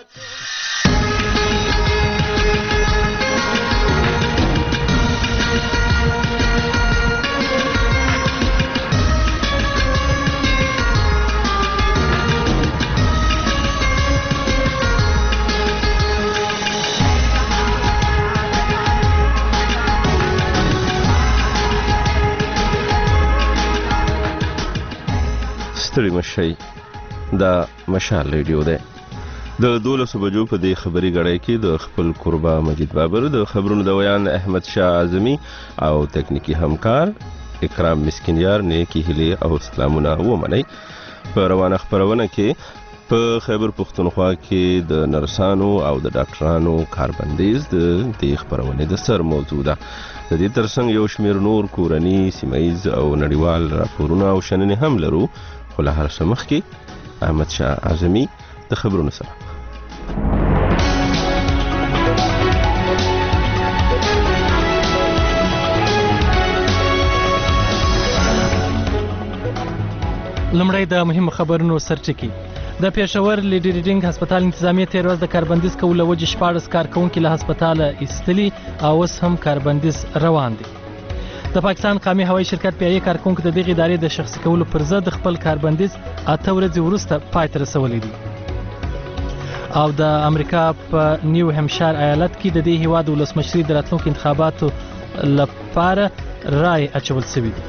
ستړي مشئ دا مشال ریډیو دی د 12 بجو په دې خبري غړی کې د خپل قربا مجید بابر د خبرونو د ویان احمد شاه اعظمي او تکنیکی همکار اکرام مسکینیار نیکی هلی او سلامونه ومنئ په روانه خبرونه کې په خیبر پختونخوا کې د نرسانو او د ډاکټرانو کاربندیز د دې خبرونه د سر موضوع ده. د دې ترڅنګ یو شمیر نور کورنی سیمایز او نړیوال راپورونه او شننې هم لرو. خو له هر څه مخکې احمد شاه اعظمي د خبرونو سره. لمړی د مهم خبرونو سرټکی. د پېښور لیډي ریډینګ هسپتال انتظامیه تیر ورځ د کاربندیز کولو وجې 14 کارکونکي له هسپتاله ایستلي او اوس هم کاربندیز روان دي. د پاکستان قومي هوایي شرکت پیایي کارکونکو د دغې ادارې د شخصي کولو پر ضد خپل کاربندیز 8 ورځې وروسته پای ته رسولی دي. او د امریکا په نیو همشایر ایالت کې د دې هیواد ولسمشري د راتلونکو انتخاباتو لپاره رای اچول شوی دی.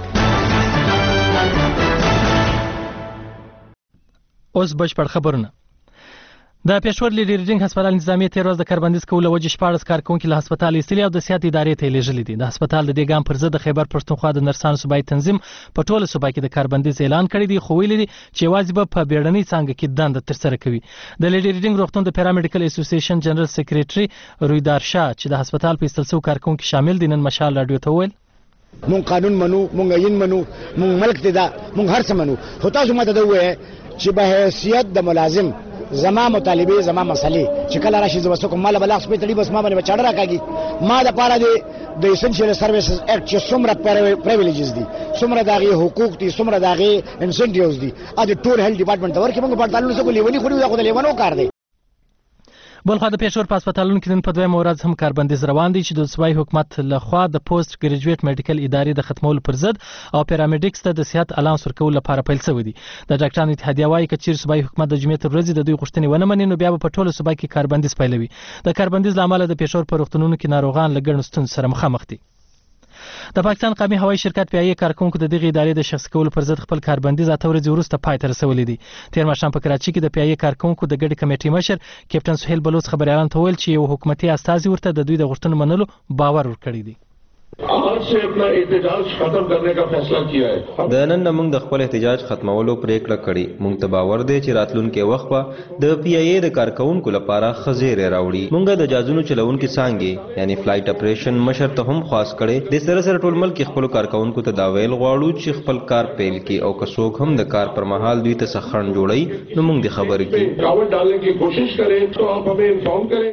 اوس بشپړ خبرونه. د پېښور لیډي ریډینګ هسپتال انتظامیه تیر ورځ د کاربندیز کولو وجې 14 کارکونکي له هسپتال ایستلي او د صحت ادارې ته یې لیږلي دي. د هسپتال د دې ګام پر ضد د خیبر پښتونخوا د نرسانو صوبایي تنظیم په ټوله صوبه کې د کاربندیز اعلان کړی دی، خو ویلي دي چې یوازې به په بیړنۍ څانګه کې دنده ترسره کوي. د لیډي ریډینګ روغتون د پیرامیډیکل اسوسییشن جنرال سیکریټري رویدار شاه چې د هسپتال په ایستل شوو کارکونکو شامل دي نن مشال راډیو ته وویل مونږ قانون منو، مونږ عین منو، مونږ ملک ته دا مونږ هر څه منو، خو تاسو ماته دا ووایئ چې به حیثیت د ملازم زما مطالبه زما مسلې چې کله راشي زما څوک مال بلاغ سپې تړي بس ما باندې چاړه راکاږي. ما د پاره د اسنشل سرویسز اکټ چې څومره پریویلیجز دي، څومره دغه حقوق دي، څومره دغه انسنټیوز دي، ا د ټول هیلث ډپارټمنټ ورکه موږ په تعلق سره لیونی خوري دا خو د لیونو کار دی. بلخوا د پېښور په هسپتالونو کې نن په دویمه ورځ هم کاربندیز روان دی چې د صوبایي حکومت لخوا د پوسټ ګریجویټ میډیکل ادارې د ختمولو پر ضد او پیرامیډیکس ته د صحت الانس ورکولو لپاره پیل شوی دی. د ډاکټرانو اتحادیه وایي که چیرې صوبایي حکومت د جمعې تر ورځې د دوی غوښتنې ونه مني نو بیا به په ټوله صوبه کې کاربندیز پیلوي. د کاربندیز له امله د پېښور په روغتونونو کې ناروغان له ګڼو ستونزو سره مخامخ دي. د پاکستان قومي هوایي شرکت پیایي کارکونکو د دغې ادارې د شخصي کولو پر ضد خپل کاربندیز 8 ورځې وروسته پای ته رسولی دی. تیر ماښام په کراچۍ کې د پیایي کارکونکو د ګډې کمیټې مشر کیپټن سهیل بلوچ خبریالانو ته وویل چې یو حکومتي استازي ورته د دوی د غوښتنو منلو باور ورکړی دی. आज से अपना एहतजाज खत्म करने का फैसला किया है. د نن موږ د خپل احتجاج ختمولو پریکړه کړې. موږ ته باور دی چې راتلونکي وخت به د پی ای ای د کارکونکو لپاره خزیره راوړي. موږ د جازونو چلونکو څنګه یعنی فلایټ اپریشن مشر ته هم خاص کړي. د سره ټول ملک خپل کارکونکو ته دا ویل غواړو چې خپل کار پیل کړي او که څوک هم د کار پر مهال دوی ته سخن جوړي نو موږ د خبرې کې رکاوټ ډالنے کی کوشش کریں تو آپ हमें انفارم کریں.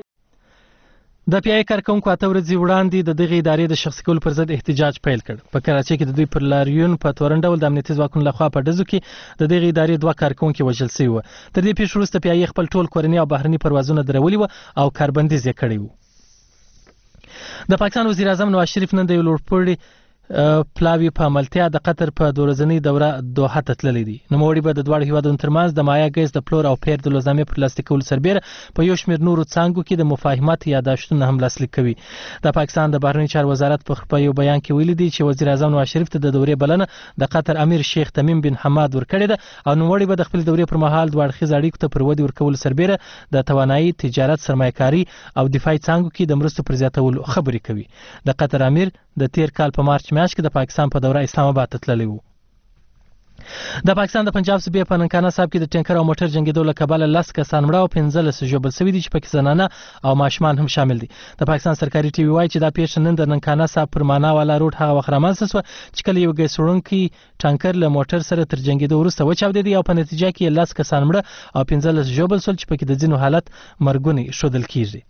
د پی ای کارکونکو 8 ورځې وړاندې د دغې ادارې د شخصي کولو پر ضد احتجاج پیل کړ. په کراچۍ کې د دوی پر لاریون په تورن ډول د امنیتي ځواکونو لخوا په ډزو کې د دغې ادارې 2 کارکونکي وژل شوي وو. تر دې پیښې وروسته پی ای خپل ټول کورني او بهرني پروازونه درولي وو او کاربندیز یې کړی وو. د پاکستان وزیر اعظم نواز شریف نن د یو لوړپوړي پلاوی په عملتیا د قطر په 2 ورځنۍ دوره دوحه ته تللی دي. نوموړي به د دواړو هیوادونو ترمنځ د مایا ګیس د پلور او پیر د لوزنامې پر لاسلیک کولو سربیره په یو شمېر نورو څانګو کې د مفاهمت یاداشتونه هم لاسلیک کوي. د پاکستان د بهرنیو چارو وزارت په یو بیان کې ویلي دی چې وزیر اعظم نواز شریف ته د دورې بلنه د قطر امیر شیخ تمیم بن حماد ورکړې ده او نوموړي به د خپل دورې پر مهال دوه اړخیز اړیکو ته پر ودې ورکولو سربیره د توانایي، تجارت، سرمایه‌کاري او دفاعي څانګو کې د مرستو پر زیاتولو خبرې کوي. د قطر امیر د تیر کال په مارچ میاشت کې د پاکستان په دوره اسلام آباد ته تللی وو. د پاکستان د پنجاب صوبې په ننکانه صاحب کې د ټینکر او موټر جنګېدو له کبله 10 کسان مړه او 15 ژوبل شوي دي چې پکې زنانه او ماشومان هم شامل دي. د پاکستان سرکاري ټي وي وایي چې دا پیښه نن د ننکانه صاحب پر معنا والا روډ هغه وخت رامنځته شوه چې کله یو ګیس وړونکی ټانکر له موټر سره تر جنګېدو وروسته وچاودېد او په نتیجه کې 10 کسان مړه او 15 ژوبل شول چې پکې د ځینو حالت مرګونی ښودل کیږي.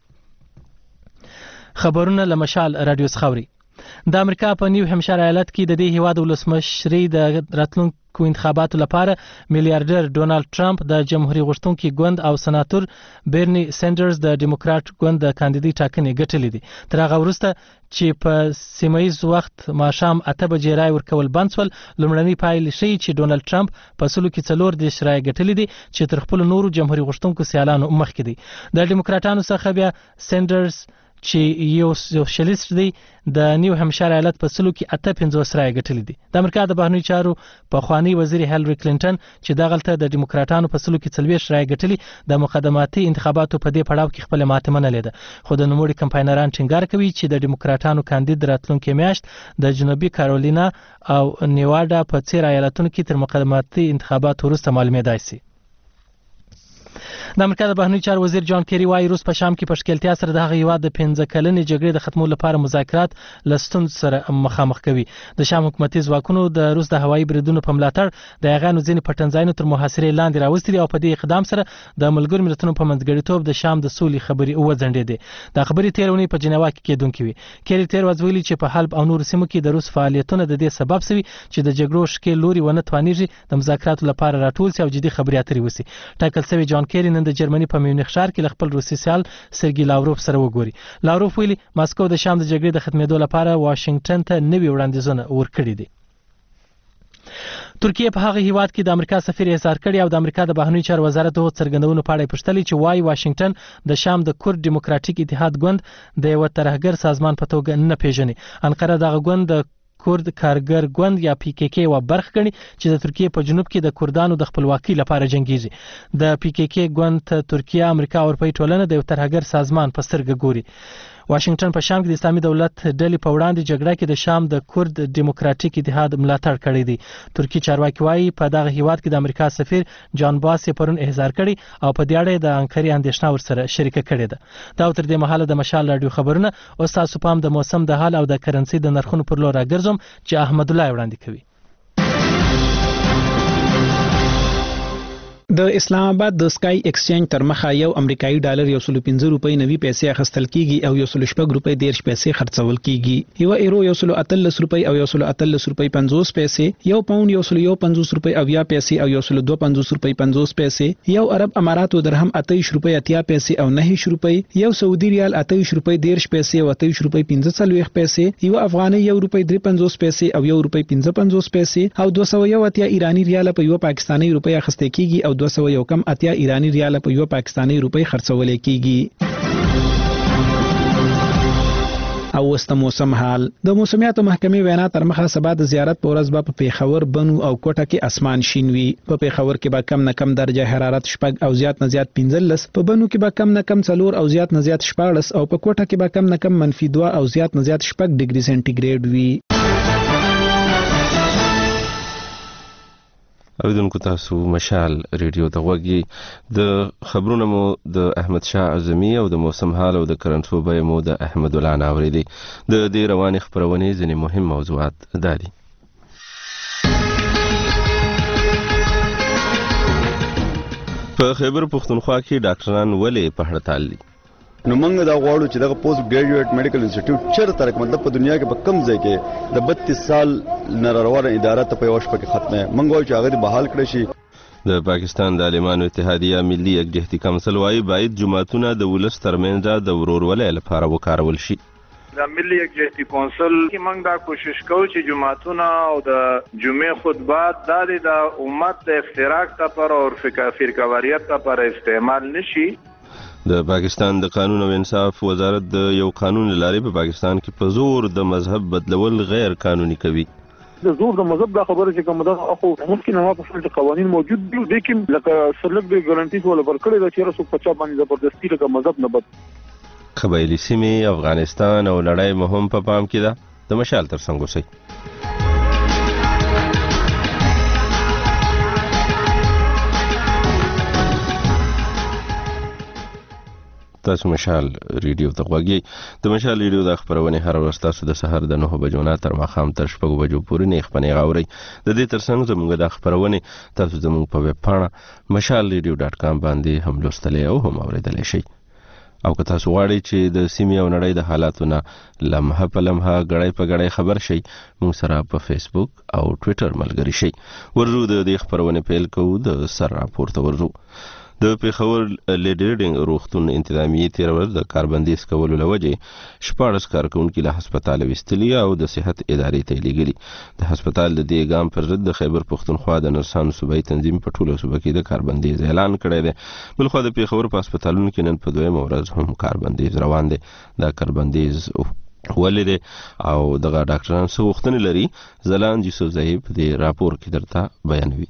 خبرونه له مشال راډیو څخه اوري. د امریکا په نیو همشایر ایالت کې د دې هیواد ولسمشري د راتلونکو کو انتخاباتو لپاره میلیارډر ډونالد ټرمپ د جمهوریت غوښتونکي ګوند او سناتور برني سینډرز د ډیموکرات ګوند د کاندیدي ټاکنې ګټلې دي. تر هغه وروسته چې په سیمایي وخت ماښام 8 بجې رای ورکول بند شول، لومړنۍ پایلې ښیي چې ډونالد ټرمپ په 44 رای ګټلې دي چې تر خپل نورو جمهوریت غوښتونکو سیالانو مخکې دي. د ډیموکراټانو څخه بیا سینډرز چې یو سوشلیست دی د نیو همشایر ایالت په 58 رای ګټلې دي. د امریکا د بهرنیو چارو پخوانی وزیر هیلری کلینټن چې دغلته د ډیموکراټانو په 40 رای ګټلې د مقدماتي انتخاباتو په دې پړاو کې خپل ماته منلې ده، خو د نوموړي کمپاینران ټینګار کوي چې د ډیموکراټانو کاندید راتلونکي میاشت د جنوبي کارولینا او نیوادا په څیر ایالتونو کې تر مقدماتي انتخاباتو وروسته معلومېدای شي. د امریکا د بهرنیو چارو وزیر جان کیری وايي روس په شام کې په ښکېلتیا سره د هغه هیواد د 15 کلنې جګړې د ختمولو لپاره مذاکرات له ستونزو سره مخامخ کوي. د شام حکومتي ځواکونو د روس د هوایي بریدونو په ملاتړ د هغانو ځینې پټنځایونه تر محاصرې لاندې راوستي دي او په دې اقدام سره د ملګرو ملتونو په منځګړیتوب د شام د سولې خبرې وځنډېدې. دا خبرې تیر اونۍ په جنیوا کې کېدونکې وي. کیری تیر ورځ ویلي چې په حلب او نورو سیمو کې د روس فعالیتونه د دې سبب شوي چې د جګړو شکل لوري ونه توانیږي د مذاکراتو لپاره راټول شي او جدي خبرې اترې وشي. ټاکل شوی جان کیری نن د جرمني په میونخ ښار کې خپل روسي سیال سرګي لاوروف سره وګوري. لاوروف ویلي ماسکو د شام د جګړې د ختمېدو لپاره واشنگټن ته نوي وړاندیزونه ورکړي دي. ترکیه په هغه هیواد کې د امریکا سفیر احضار کړي او د امریکا د بهرنیو چارو وزارت د څرګندونو په اړه پوښتنه چې وايي واشنگټن د شام د کورد ډیموکراټیک اتحاد ګوند د یو ترهګر سازمان په توګه نه پیژني. انقره دغه ګوند د کورد کارګر ګوند یا پی کې کې و برخه کړي چې د ترکیه په جنوب کې د کردانو د خپلواکۍ لپاره جنگیږي. د پی کې کې ګوند ته ترکیه، امریکا او اروپایي ټولنه د یو ترهګر سازمان په سترګه ګوري. واشنگټن په شام کې د اسلامي دولت ډلې په وړاندې جګړه کې د شام د کورد ډیموکراټیک اتحاد ملاتړ کړی دی. ترکی چارواکي وايي په دغه هیواد کې د امریکا سفیر جان باس پرون احضار کړي او په دې اړه د انکرې اندېښنه ورسره شریکه کړې ده. دا تر دې مهاله د مشال رادیو خبرونه او تاسو پام د موسم د حال او د کرنسي د نرخونو پر لور راګرځم چې احمد الله وړاندې کوي. د اسلام آباد د سکای ایکسچینج تر مخه یو امریکایي ډالر 115 روپۍ نوي پیسې اخیستل کیږي او 116 روپۍ 10 پیسې خرڅول کیږي. یو ایرو 113 روپۍ او 113 روپۍ 50 پیسې، یو پاوند 150 روپۍ او 20 پیسې او 152 روپۍ 50 پیسې، یو عرب اماراتو درهم 28 روپۍ 80 پیسې او 9 روپۍ، یو سعودي ریال 28 روپۍ 10 پیسې او 28 روپۍ 45 پیسې، یو افغاني 1 روپۍ 53 پیسې او 1 روپۍ 55 پیسې او 280 ایرانی ریال په یو پاکستاني روپۍ اخیستل کیږي او 200 کم 80 ایرانی ریال په یو پاکستاني روپۍ خرڅول کیږي. او وسته موسم حال. د موسمیاتو محکمې وینا تر مخه سبا د زیارت په ورځ په پیښور، بنو او کوټه کې اسمان شین وي. په پیښور کې به کم نه کم درجه حرارت 4 او زیات نه زیات 15، په بنو کې به کم نه کم 4 او زیات نه زیات 14 او په کوټه کې به کم نه کم -2 او زیات نه زیات 6 ډیګري سنټیګریډ وي. اوریدونکو تاسو مشال ریډیو ته غوږی. د خبرونو مو د احمد شاه اعظمي او د موسم حال او د کرنټو به مو د احمد الله ناوریدي. د دې رواني خبرونې ځینې مهم موضوعات دادي. په خیبر پښتونخوا کې ډاکټران ولې په هړتال دي؟ نو موږ دا غواړو چې دغه پوسټ ګریجویټ میډیکل انسټیټیوټ چیرته تک مطلب په دنیا کې په کم ځای کې د 32 سال ناروغه اداره ته په وښ پکې ختمه موږ وایو چې هغه بحال کړی شي. د پاکستان د عالمانو اتحادیه ملي یکجهتي کونسل وايي باید جماعتونه د ولس ترمنځ د ورورولۍ لپاره وکارول شي. د ملي یکجهتي کونسل کې موږ دا کوشش کوو چې جماعتونه او د جمعې خطبات د امت د افتراق لپاره او فرقواریت لپاره استعمال نشي. د پاکستان د قانون او انصاف وزارت د یو قانون لاري په پاکستان کې په زور د مذهب بدلول غیر قانوني کوي. د زور د مذهب د خبره چې کوم دا اخو ممکن نه په څه قوانين موجود دي لیکن لکه سلک د ګارانټي ولا ورکړي د چیرې څو پچا باندې زبردستی لکه مذهب نه بد. قبایلی سیمې، افغانستان او لړۍ مهم په پام کې ده. د مشال تر څنګ اوسئ. تاسو مشال ریډیو ته غوږی. د مشال ریډیو د خبرونه هر ورځ تاسو د سحر د 9 بجو نه تر ماښام تر 6 بجو پورې نه خبرونه غاوري. د دې ترڅنګ زموږ د خبرونه تاسو زموږ په ویب پاڼه mashalradio.com باندې هم لوستلی او هم اوریدلی شئ. او که تاسو غواړئ چې د سیمې او نړۍ د حالاتو نه لمحه په لمحه غړی په غړی خبر شئ موږ سره په فیسبوک او ټویټر ملګري شئ. ورزو د دې خبرونه پیل کوو د سر راپورته ورزو. د پیښور لیډي ریډینګ روغتون انتظامیه تیر ورځ د کاربندیز کولو لوجې 14 کارکونکو له هسپتال وستلی او د صحت ادارې ته لیږلي. د هسپتال د دې ګام پر ضد د خیبر پښتونخوا د نرسانو صوبایي تنظیم په ټولو صوبو کې د کاربندیز اعلان کړی دی. بلخو د پیښور په هسپتالونو کې نن په دویمه ورځ هم کاربندیز روان دی. دا کاربندیز ولې دی او دغه ډاکټران څه غوښتنې لري؟ ځلاند یوسفزئی په دې راپور کې درته بیانوي.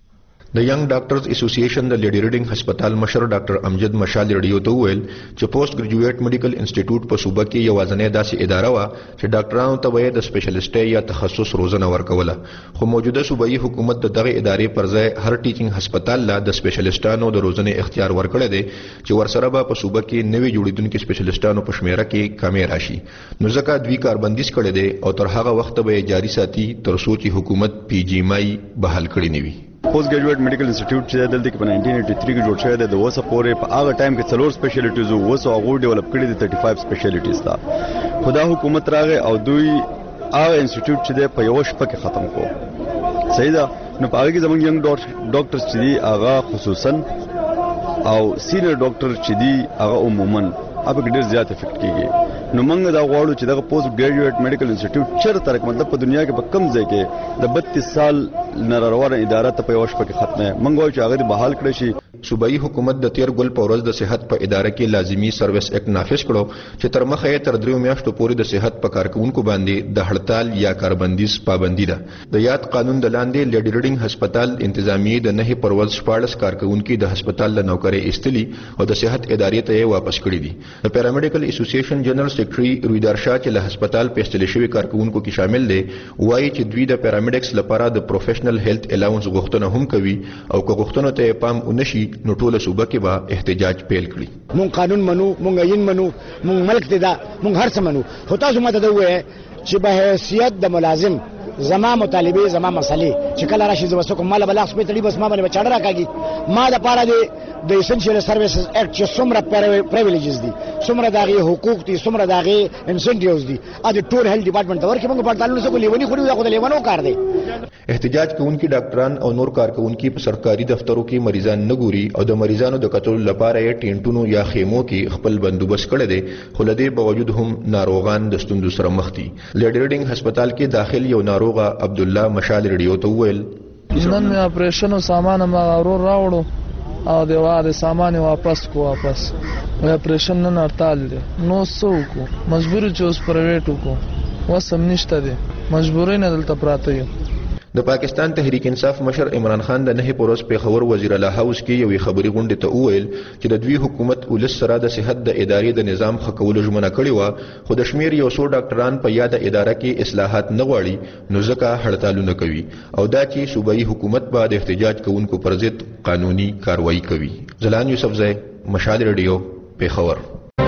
د ینګ ډاکټرز اسوسییشن د لیډي ریډینګ هسپتال مشر ډاکټر امجد مشال ریډیو ته وویل چې پوسټ ګریجویټ میډیکل انسټیټیوټ په صوبه کې یوازینۍ داسې اداره وه چې ډاکټرانو ته به یې د سپیشلیسټۍ یا تخصص روزنه ورکوله، خو موجوده صوبایي حکومت د دغه ادارې پر ځای هر ټیچینګ هسپتال له د سپیشلیسټانو د روزنې اختیار ورکړی دی چې ورسره به په صوبه کې نوي جوړیدونکي سپیشلیسټانو په شمیره کې کمې راشي. نو ځکه دوی کاربندیز کړی دی او تر هغه وخته به یې جاري ساتي تر څو چې حکومت پی جی مای بحال کړی نه وي. پوسټ ګریجویټ میډیکل انسټیټیوټ چې دلته کې په 1983 کې جوړ شوی دی، د اوسه پورې په هغه ټایم کې 4 سپیشلیټیز وو، اوس هغه ډیولپ کړي دي 35 سپیشلیټیز تا. خدا حکومت راغی او دوی هغه انسټیټیوټ چې دی په یو شپه کې ختم کو. صحیح ده. نو په هغه کې زموږ ینګ ډاکټرز چې دی هغه خصوصا او سینیئر ډاکټر چې دی هغه عموما اب ډیر زیات افیکټ کیږي. نو موږ دا غواړو چې دغه پوسټ ګریجویټ میډیکل انسټیټیوټ چیرته تک مطلب په دنیا کې په کم ځای کې د 32 سال نه روانه اداره ته په یو شپه کې ختمه. موږ وایو چې هغه بحال کړی شي. صوبایي حکومت د تیر ګل په ورځ د صحت په اداره کې لازمی سروس اکټ نافذ کړو چې تر مخه یې تر 3 میاشتو پورې د صحت په کارکونکو باندې د هړتال یا کاربندیز پابندي ده. د یاد قانون د لاندې لیډي ریډینګ هسپتال انتظامیه د 9 پر ورځ 14 کارکونکو د هسپتال له نوکرۍ ایستلي او د صحت ادارې ته یې واپس کړي دي. د پیرامیډیکل اسوسییشن جنرال سیکریټري رویدار شاه چې له هسپتال په ایستل شوی کارکونکو کې شامل دي وایي چې دوی د پیرامیډکس لپاره د پروفیشنل هیلث الاونس غوښتنه هم کوي او که غوښتنه ته پام ونشي نو ټول صوبه کې به احتجاج پیل کړي. مونږ قانون منو، مونږ عین منو، مونږ ملک ته دا مونږ هر څه منو، خو تاسو ماته دا وایي چې به حیثیت د ملازم زما مطالبه زما مسلې چې کله راشي زما څوک مال بلاغ سپې تړي بس ما باندې چاړه راکاږي. ما د پاره د اسنشل سرویسز اکټ چې څومره پریویلیجز دي، څومره دغه حقوق دي، څومره دغه انسنټیوز دي، ا د ټول هیلث ډپارټمنټ ورکه موږ په تعلق سره لیونی خوري دا خو د لیونو کار دی. احتجاج کوونکي ډاکټران او نور کارکونکي په سرکاري دفترو کې مریضان نه ګوري او د مریضانو د کتلو لپاره یې ټینټونو یا خیمو کې خپل بندوبست کړی دی، خو له دې باوجود هم ناروغان د ستونزو سره مخ دي. لیډي ریډینګ هسپتال کې داخل یو ناروغه عبد الله مشال ریډیو ته وویل نن مې اپریشن او سامان ما ورور راوړو او د واره سامان واپس اپریشن نن ارتال دي نو څوک مجبور چې اوس پرایویټ کو وسم نشته دي مجبورې نه دلته پراته یو. د پاکستان تحریک انصاف مشر عمران خان د 9 پروز پیښور وزیر اعلی هاوس کې یوې خبري غونډې ته وویل چې د دوی حکومت ولس سره د صحت د ادارې د نظام خکولو ژمنه کړې و، خو د شمیر یو څو ډاکټران په یاد اداره کې اصلاحات نه غواړي نو ځکه هړتالونه کوي او دا چې صوبایي حکومت به د احتجاج کوونکو پر ضد قانوني کاروایی کوي. ځلاند یوسفزئی، مشال ریډیو، پیښور.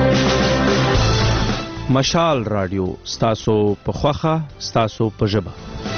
مشال رادیو ستاسو په خوخه ستاسو په ژبه.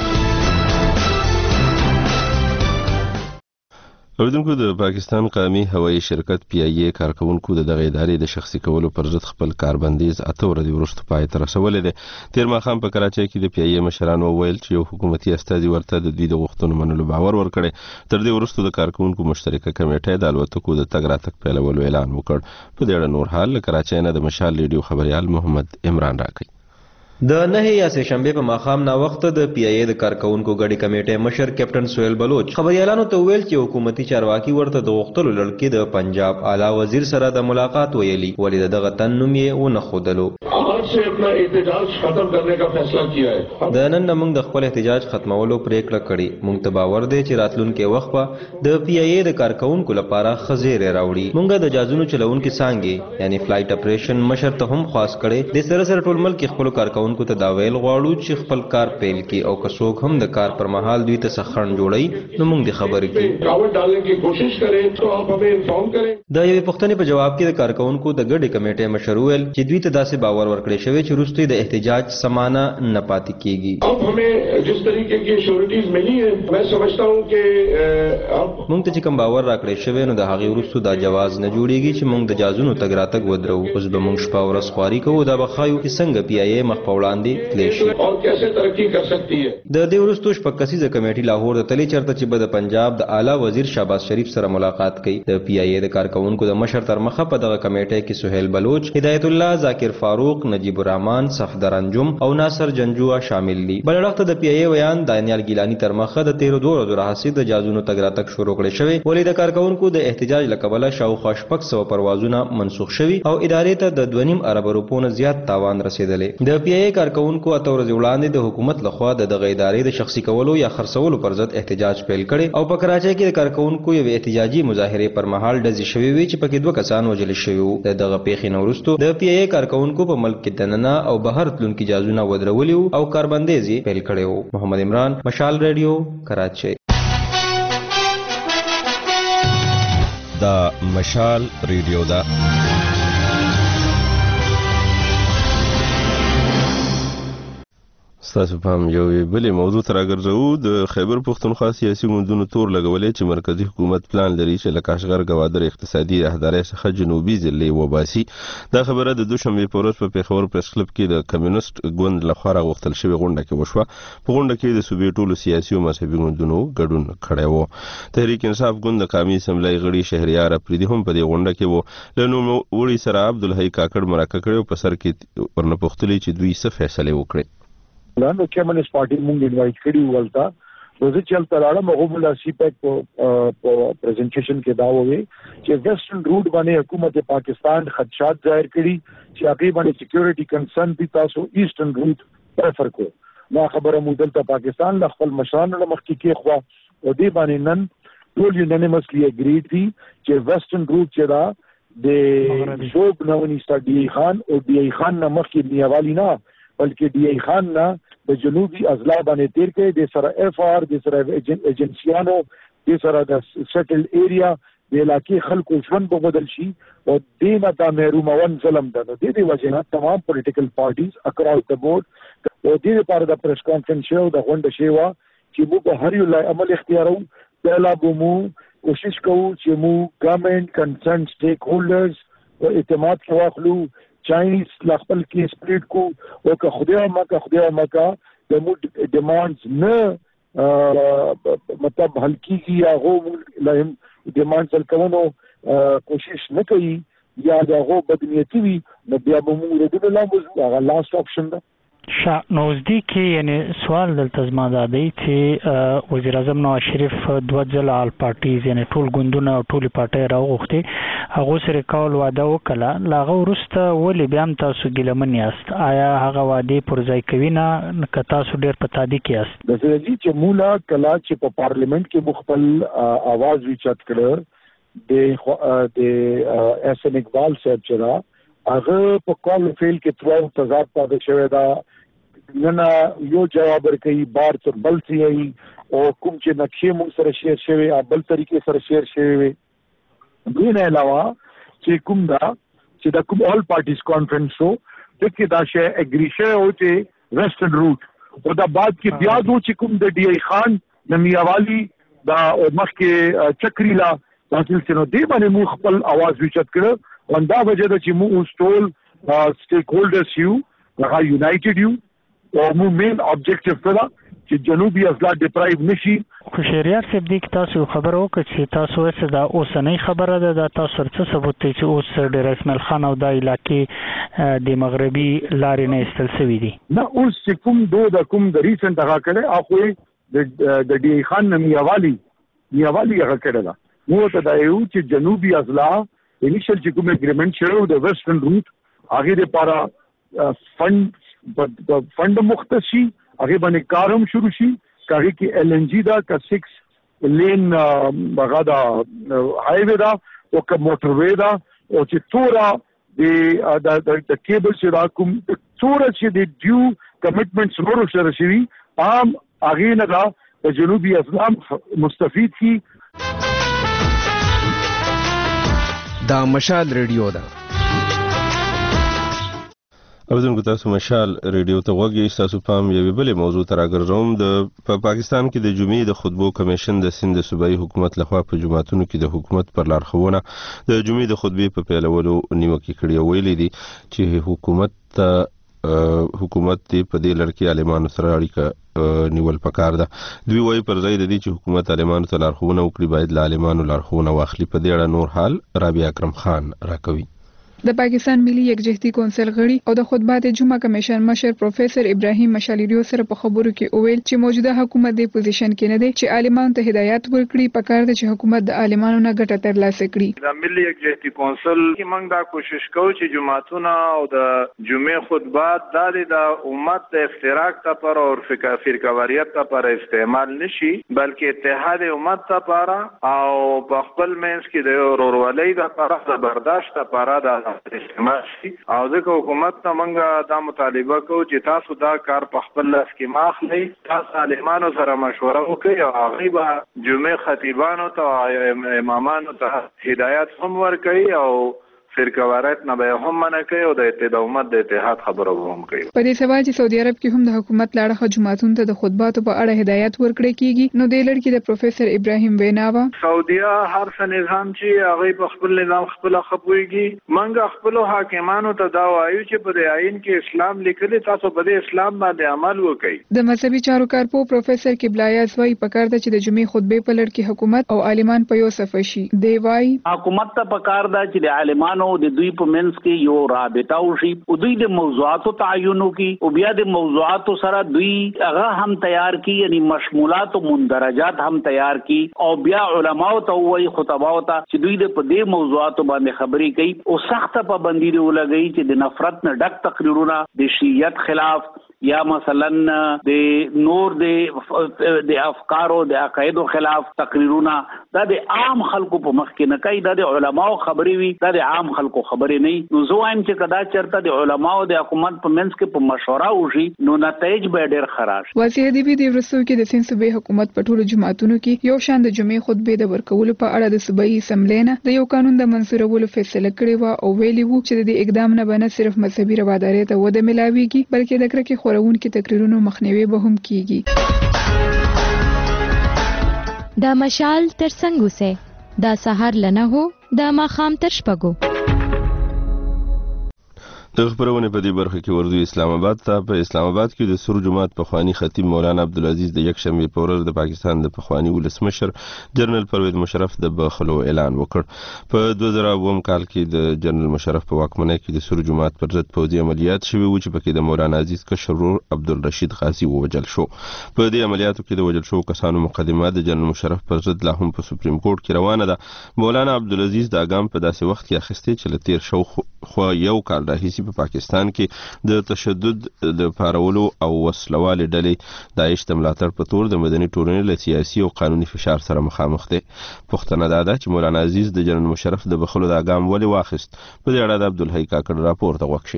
اوریدونکو د پاکستان قومي هوایي شرکت پی ای ای کارکونکو د دغه ادارې د شخصي کولو پر ضد خپل کاربندیز 8 ورځې وروسته پای ته رسولی دی. تیر ماښام په کراچۍ کې د پی ای ای مشرانو وویل چې یو حکومتي استازي ورته د دوی د غوښتنو منلو باور ورکړی. تر دې وروسته د کارکونکو مشترکه کمیټې د الوتکو د تګ راتګ پیلولو اعلان وکړ. په دې اړه نور حال له کراچۍ نه د مشال ریډیو خبريال محمد عمران راکړي. د 9 یا سهشنبه په ماښام نا وخت د پی ای ای د کارکونکو غړي کمیټې مشر کیپټن سہیل بلوچ خبريالانو ته ویل چې حکومتي چارواکي ورته د غوښتلو لړکې د پنجاب اعلی وزیر سره د ملاقات ویلي ولې دغه تنوم یې ونه خودلو. आज से अपना एहतजाज खत्म करने का फैसला किया है. د نن موږ د خپل احتجاج ختمولو پریکړه کړې. موږ ته باور دی چې راتلونکي وخت په د پی ای ای د کارکونکو لپاره خزیر راوړي. موږ د جازونو چلونکو څنګه یعنی فلایټ اپریشن مشر ته هم خاص کړي. د سره سره ټول ملک خپل کارکونکو ته دا ویل غواړو چې خپل کار پیل کړي او که څوک هم د کار پر مهال دوی ته سخن جوړي نو موږ د خبرې کړو رکاوټ ډالنے کی کوشش کریں تو آپ हमें انفارم کریں. د یوې پوښتنې په جواب کې د کارکونکو د غړي کمیټې مشر ویل چې دوی ته داسې باور ورکړی کړی شوی چې وروسته د احتجاج سمانه نه پاتې کیږي. अब हमें जिस तरीके की श्योरिटीज मिली है मैं समझता हूं कि مونږ ته چې کوم باور راکړی شوی نو د هغې وروسته دا جواز نه جوړیږي چې مونږ د جازونو تګ راتګ ودرو. اوس به مونږ شپه ورځ خواري کوو دا به ښایو چې څنګه پی آی ای مخ په وړاندې تللی شي और कैसे तरक्की कर सकती है. د دې وروسته شپږ کسیزه کمیټې لاهور ته تللې چېرته چې به د پنجاب د اعلی وزیر شهباز شریف سره ملاقات کوي. د پی آی ای د کارکوونکو د مشر تر مخه په دغه کمیټې کې سهیل بلوچ، هدایت الله، ذاکر فاروق، نجیب الرحمن، صفدر انجم او ناصر جنجوعه شامل دي. بل اړخ د پی آی ای ویان دانیال ګیلانی تر مخه د 13 ورځو راهیسې د جازونو تګ راتګ شروع کړی شوی ولې د کارکوونکو د احتجاج له کبله شاوخوا 600 پروازونه منسوخ شوي او ادارې ته د 2.5 ارب روپو نه زیات تاوان رسیدلی. د پی آی ای کارکوونکو اته ورځې وړاندې د حکومت لخوا د دغه ادارې د شخصي کولو یا خرڅولو پر ضد احتجاج پیل کړي او په کراچۍ کې د کارکوونکو یوې احتجاجي مظاهرې پر مهال ډزې شوې وې چې پکې 2 کسان وژل شوي وو. د دغه پیښې نه وروسته د پی آی ای کارکوونکو په ملک کې دننه او بهر تلونکي جازونه ودرولي او کاربندیز پیل کړی وو. محمد عمران، مشال ریډیو، کراچۍ. دا مشال ریډیو ده. ستاسو په یو بلې موضوع ته راګرځو. د خیبر پښتونخوا سیاسي ګوندونو تور لګولې چې مرکزی حکومت پلان لري چې له کاشغر ګوادر اقتصادي راهدارۍ څخه جنوبي ضلعې وباسي. دا خبره د دوشنبې په ورځ په پېښور پریس کلب کې د کمیونست ګوند لخوا راغوښتل شوې غونډه کې وشوه. په غونډه کې د صوبې ټولو سیاسي او مذهبي ګوندونو ګډون کړی و. تحریک انصاف ګوند د قومي اسمبلی غړي شهریار اپریدي هم په دې غونډه کې و. له نوموړي سره عبدالحی کاکړ مرکه کړی او په سر کې ورنه پوښتلي چې دوی څه فیصلې وکړي. نو کمیونست پارټي مونږ انوایټ کړي ولتا روزه چلته راړم هغه مولا سی پیک په پریزنټیشن کې دا وې چې ویسټرن روټ باندې حکومت پاکستان خدشات ظاهر کړي چې هغه باندې سکیورټي کنسرن دي تاسو ایسټرن روټ پریفر کو. نو خبره مو دلته پاکستان د خپل مشرانو مخکې کې خو او دې باندې نن ټول یونانیمسلی اګریډ دي چې ویسټرن روټ چې دا د شوب نونی سټډي خان او ډي ای خان نه مخکې نیوالی نه بلکې ډي ای خان نه د جنوبي اضلاع باندې تیر کې د سره اف آر د سره ایجنسیانو د سره د سیټل ایریا د علاقې خلکو ژوند به بدل شي او دینه دا محرومون ظلم ده. نو د دې وجه نه تمام پولیټیکل پارټیز اکراس د بورډ او د دې لپاره د پریس کانفرنس شو د غونډه شوه چې موږ هر یو لای عمل اختیارو. پهلا به مو کوشش کوو چې مو ګورنمنت کنسرن سټیک هولډرز او اعتماد کې واخلو چاینیز خپل کې سپریډ کو او که خدای مکه د مو ډیمانډز نه مطلب هلکیږي یا هغه لهم ډیمانډز الکونو کوشش نه کوي یا هغه بدنیتی وي نو بیا به مو ردونه لا هغه لاست اپشن ده. نوزدیک یعنی سوال دلته زما دا دی چې وزیر اعظم نواز شریف 2 ځله آل پارټیز یعنی ټول ګوندونه او ټول پارټۍ راوغوښتي هغه سره کول وعده وکړه لاغه ورسته ولې بیا هم تاسو ګیلمن یاست؟ آیا هغه وعده پر ځای کوي نه که تاسو ډیر په تادی کې یاست؟ د سړي چې مولا کلا چې په پارلیمنت کې مختل आवाज وچت کړ د اس ان اقبال صاحب چرا هغه په کال فیل کې ترو تضاد پاتې شوی دا نه یو جواب ورکړي بار تر بل سی او کوم چې نقشې موږ سره شیر شوی بل طریقې سره شیر شوی دوی نه علاوه چې کوم دا چې د کوم آل پارټیز کانفرنس شو د کې دا شی اګریشه او چې ویسټرن روټ او دا بعد کې بیا دو چې کوم د ډي ای خان نمیاوالی دا مخکې چکری لا حاصل شنو دی باندې مو خپل आवाज وچت کړ وندا وجه د چې مو ټول سټیک هولډرز یو هغه یونایټډ یو او مو مین objective کړه چې جنوبي اضلاع ډیپرایو نشي. خو شهریار صاحب دې تاسو خبر وکړه چې تاسو څه دا اوسنۍ خبره ده دا تاسو څه ثبوت دی چې اوس ډیر اسماعیل خان او د علاقې د مغربي لارې نه استل شوی دي؟ نه اوس چې کوم د ریسنت هغه کړه اخو د ډي خان نمیاوالی هغه کړه دا مو ته دا یو چې جنوبي اضلاع انیشل چې کوم اګریمنت شوی د ویسټرن روټ هغه لپاره فند مختصي هغه باندې کارم شروع شي کاږي کې ال ان جی دا کا 6 لین بغدا های وے دا او کا موټر وے دا او چې تورا د کیبل چې دا کوم تورا چې د ډیو کمټمنټس نورو سره شي عام هغه نه دا د جنوبي اسلام مستفید کی. دا مشال ریډیو ده. اوردونکو تاسو مشال ریډیو ته غوږی تاسو پام یوې بلې موضوع ته راګرځوم. د پاکستان کې د جمعې د خطبو کمیشن د سند صوبایي حکومت لخوا په جماعتونو کې د حکومت پر لارښوونه د جمعې د خطبې په پیلولو نیوکه کړې. ویلي دي چې حکومت په دې لړ کې عالمانو سره اړیکه نیول پکار ده. دوی وایي پر ځای د دې چې حکومت عالمانو ته لارښوونه وکړي باید له عالمانو لارښوونه واخلي. په دې اړه نور حال رابعه اکرم خان راکوي. د پاکستان ملي یکجهتي کونسل غړي او د خطبات جمعه کمیشن مشر پروفیسور ابراهیم مشالیریو سره په خبرو کې اویل چې موجوده حکومت د پوزیشن کې نه دی چې عالمانو ته هدایت ورکړي. پکار دی چې حکومت د عالمانو نه ګټه ترلاسه کړي. د ملي یکجهتي کونسل کې موږ دا کوشش کوو چې جماعتونه او د جمعې خطبات د امت د افتراق لپاره او فرقواریت لپاره استعمال نشي بلکې اتحاد امت لپاره او په خپل منځ کې د ورورولۍ لپاره د برداشت لپاره د استعمال شي. او ځکه حکومت ته موږ دا مطالبه کوو چې تاسو دا کار په خپل لاس کې ماخلئ. تاسو عالمانو سره مشوره وکړئ او هغوی به جمعې خطیبانو ته امامانو ته هدایت هم ورکړي او فرقواریت نه به هم منع کوي او د اتحاد امت د اتحاد خبره هم کوي. په دې سبا چې سعودي عرب کې هم د حکومت لاړه جماعتونو ته د خطباتو په اړه هدایت ورکړي کیږي. نو د لړ کې د پروفیسور ابراهیم ویناوا سعودیا هر څه نظام چې هغه په خپل نظام خپل خپويږي. منګه خپل حاکمانو ته دا وایو چې په دې آئین کې اسلام لیکلي تاسو په دې اسلام باندې عمل وکړئ. د مذهبي چارو کارپو پروفیسور قبلایه زوی پکار ده چې د جمعې خطبې په لړ کې حکومت او عالمان په یو صف شي. دی وای حکومت ته پکار ده چې د عالمانو د دوی په منځ کې یو رابطه وشي او دوی د موضوعاتو تعینو کې او بیا د موضوعاتو سره دوی هغه هم تیار کی یعنی مشمولات او مندرجات هم تیار کی او بیا علماو ته وایي خطباو ته چې دوی د په دې موضوعاتو باندې خبرې کوي او سخت پابندي ولګي چې د نفرت نه ډک تقریرونه د شریعت خلاف یا مثلا د نور د افکارو د عقایدو خلاف تقریرونه دا د عام خلکو په مخ کې نه کوي. دا د علماو خبرې وي دا د عام خلکو خبرې نه. نو زه وایم چې کدا چرته د علماو د حکومت په منځ کې په مشوره وشي نو نتایج به ډېر خراب شي. واسي هدیبي د ورسو کې د سین صوبې حکومت په ټولو جماعتونو کې یو شان د جمعې خطبې د ورکولو په اړه د صوبایي اسمبلی نه د یو قانون د منسوړولو فیصله کړې و او ویلي وو چې د اقدام نه به نه صرف مذهبي روادارۍ ته وده ملاويږي بلکې د کرکې خورونکو تقریرونو مخنیوي به هم کیږي. دا مشال تر څنګه وسه دا سحر لنه هو دا ماخام تر شپږو. د خبرونه په دې برخه کې ورځو اسلام آباد ته. په اسلام آباد کې د سر جماعت پخوانی خطیب مولانا عبدالعزیز د یک شنبه په ورځ د پاکستان د پخوانی ولسمشر جنرال پرویز مشرف د بخلو اعلان وکړ. په 2009 کال کې د جنرال مشرف په واکمنۍ کې د سر جماعت پر ضد پوځي عملیات شوي و چې پکې د مولانا عزیز کشر ورور عبدالرشید غازی ووجل شو. په دې عملیاتو کې د وجل شو کسانو مقدمه د جنرال مشرف پر ضد لا هم په سپریم کورټ کې روانه ده. مولانا عبدالعزیز د اقدام په داسې وخت کې اخیستي چې لتیر شو خو یو کال راهیسي په پاکستان کې د تشدد د پارولو او وسلوالې ډلې داعش د ملاتړ په تور د مدني ټولنې له سیاسي او قانوني فشار سره مخامخ دي. پښتنه دا ده چې مولانا عزیز د جنرال مشرف د بخلو د اقدام ولې واخیست. په دې اړه د عبدالحی کاکړ راپور ته وکړي.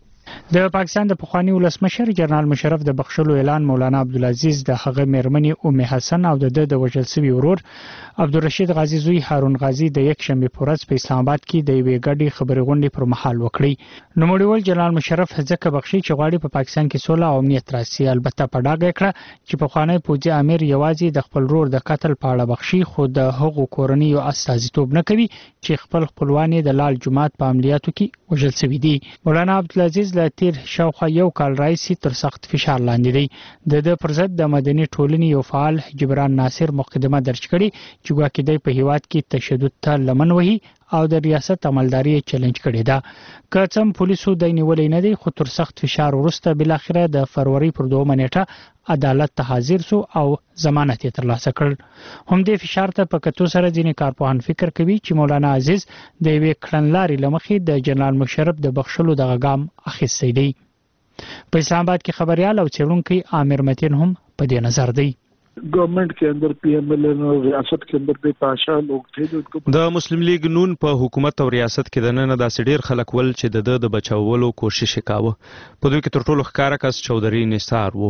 د پاکستان د پخوانی ولسمشر جنرال مشرف د بخښلو اعلان مولانا عبدالعزیز د هغه میرمنې ام حسن او د وجل سوي ورور عبدالرشید غازی زوی هارون غازی د یک شنبه په ورځ په اسلام آباد کې د یوې ګډې خبرې غونډې پر مهال وکړي. نوموړي جنرال مشرف ځکه بخښي چې غواړي په پاکستان کې سوله او امنیت راسي. البته په ډاګه کړه چې پخوانی پوځي امیر یوازې د خپل ورور د قتل په اړه بخښي خو د هغو کورنیو استازیتوب نه کوي چې خپلوان د لال جماعت په عملیاتو کې وژل شوي دي. مولانا عبدالعزیز له تیر شاوخوا یو کال راځي تر سخت فشار لاندې دی. د پر ضد د مدني ټولنې یو فعال جبران ناصر مقدمه درج کړي چې ګواکې د په هیواد کې تشدد ته لمن وهي او د ریاست عملداري چیلنج کړي ده. که څم پولیسو د نیولې نه دي خو تر سخت فشار وروسته بل اخره د فروری پر 2 نیټه عدالت ته حاضر سو او ضمانت یې ترلاسه کړ. هم د فشار ته په کتو سره ځینې کارپوهان فکر کوي چې مولانا عزیز د یوې کړنلارې لمخې د جنرال مشرف د بخښلو دغه ګام اخیستی دی. په اسلام آباد کې خبريال او څېړونکي عامر متین هم په دې نظر دی. गवर्नमेंट के अंदर पीएमएल और रियासत के अंदर भी पाशा लोग थे د مسلم لیگ نون په حکومت او ریاست کې د نن داسې ډیر خلک ول چې د بچاولو کوشش وکاوه. په دوی کې تر ټولو ښکارا کس چودري نثار وو.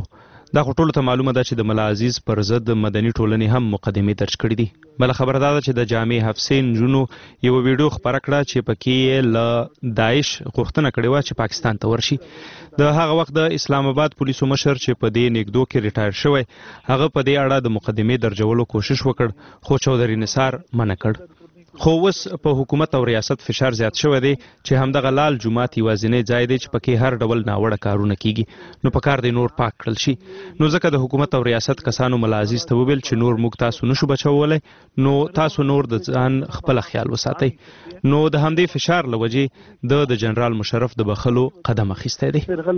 دا ټولو ته معلومه ده چې د ملا عزیز پر ضد مدني ټولنې هم مقدمې درج کړې دي. بل خبره دا ده چې د جامع حفصین جنو یو ویډیو خبره کړه چې پکې له داعش غوښتنه کړې و چې پاکستان ته ورشي. د هغه وخت د اسلام آباد پولیسو مشر چې په دې نګدو کې ریټایر شوی هغه په دې اړه د مقدمې درجولو کوشش وکړ خو چودري نثار منع کړ. خو اوس په حکومت او ریاست فشار زیات شوی دی چې همدغه لال جومات یوازینی ځای دی چې پکې هر ډول ناوړه کارونه کیږي نو پکار دی نور پاک کړل شي. نو ځکه د حکومت او ریاست کسانو ملا عزیز ته وویل چې نور موږ تاسو نشو بچولی نو تاسو نور د ځان خپل خیال وساتئ. نو د همدې فشار له وجې د جنرال مشرف د بخلو قدم اخیستی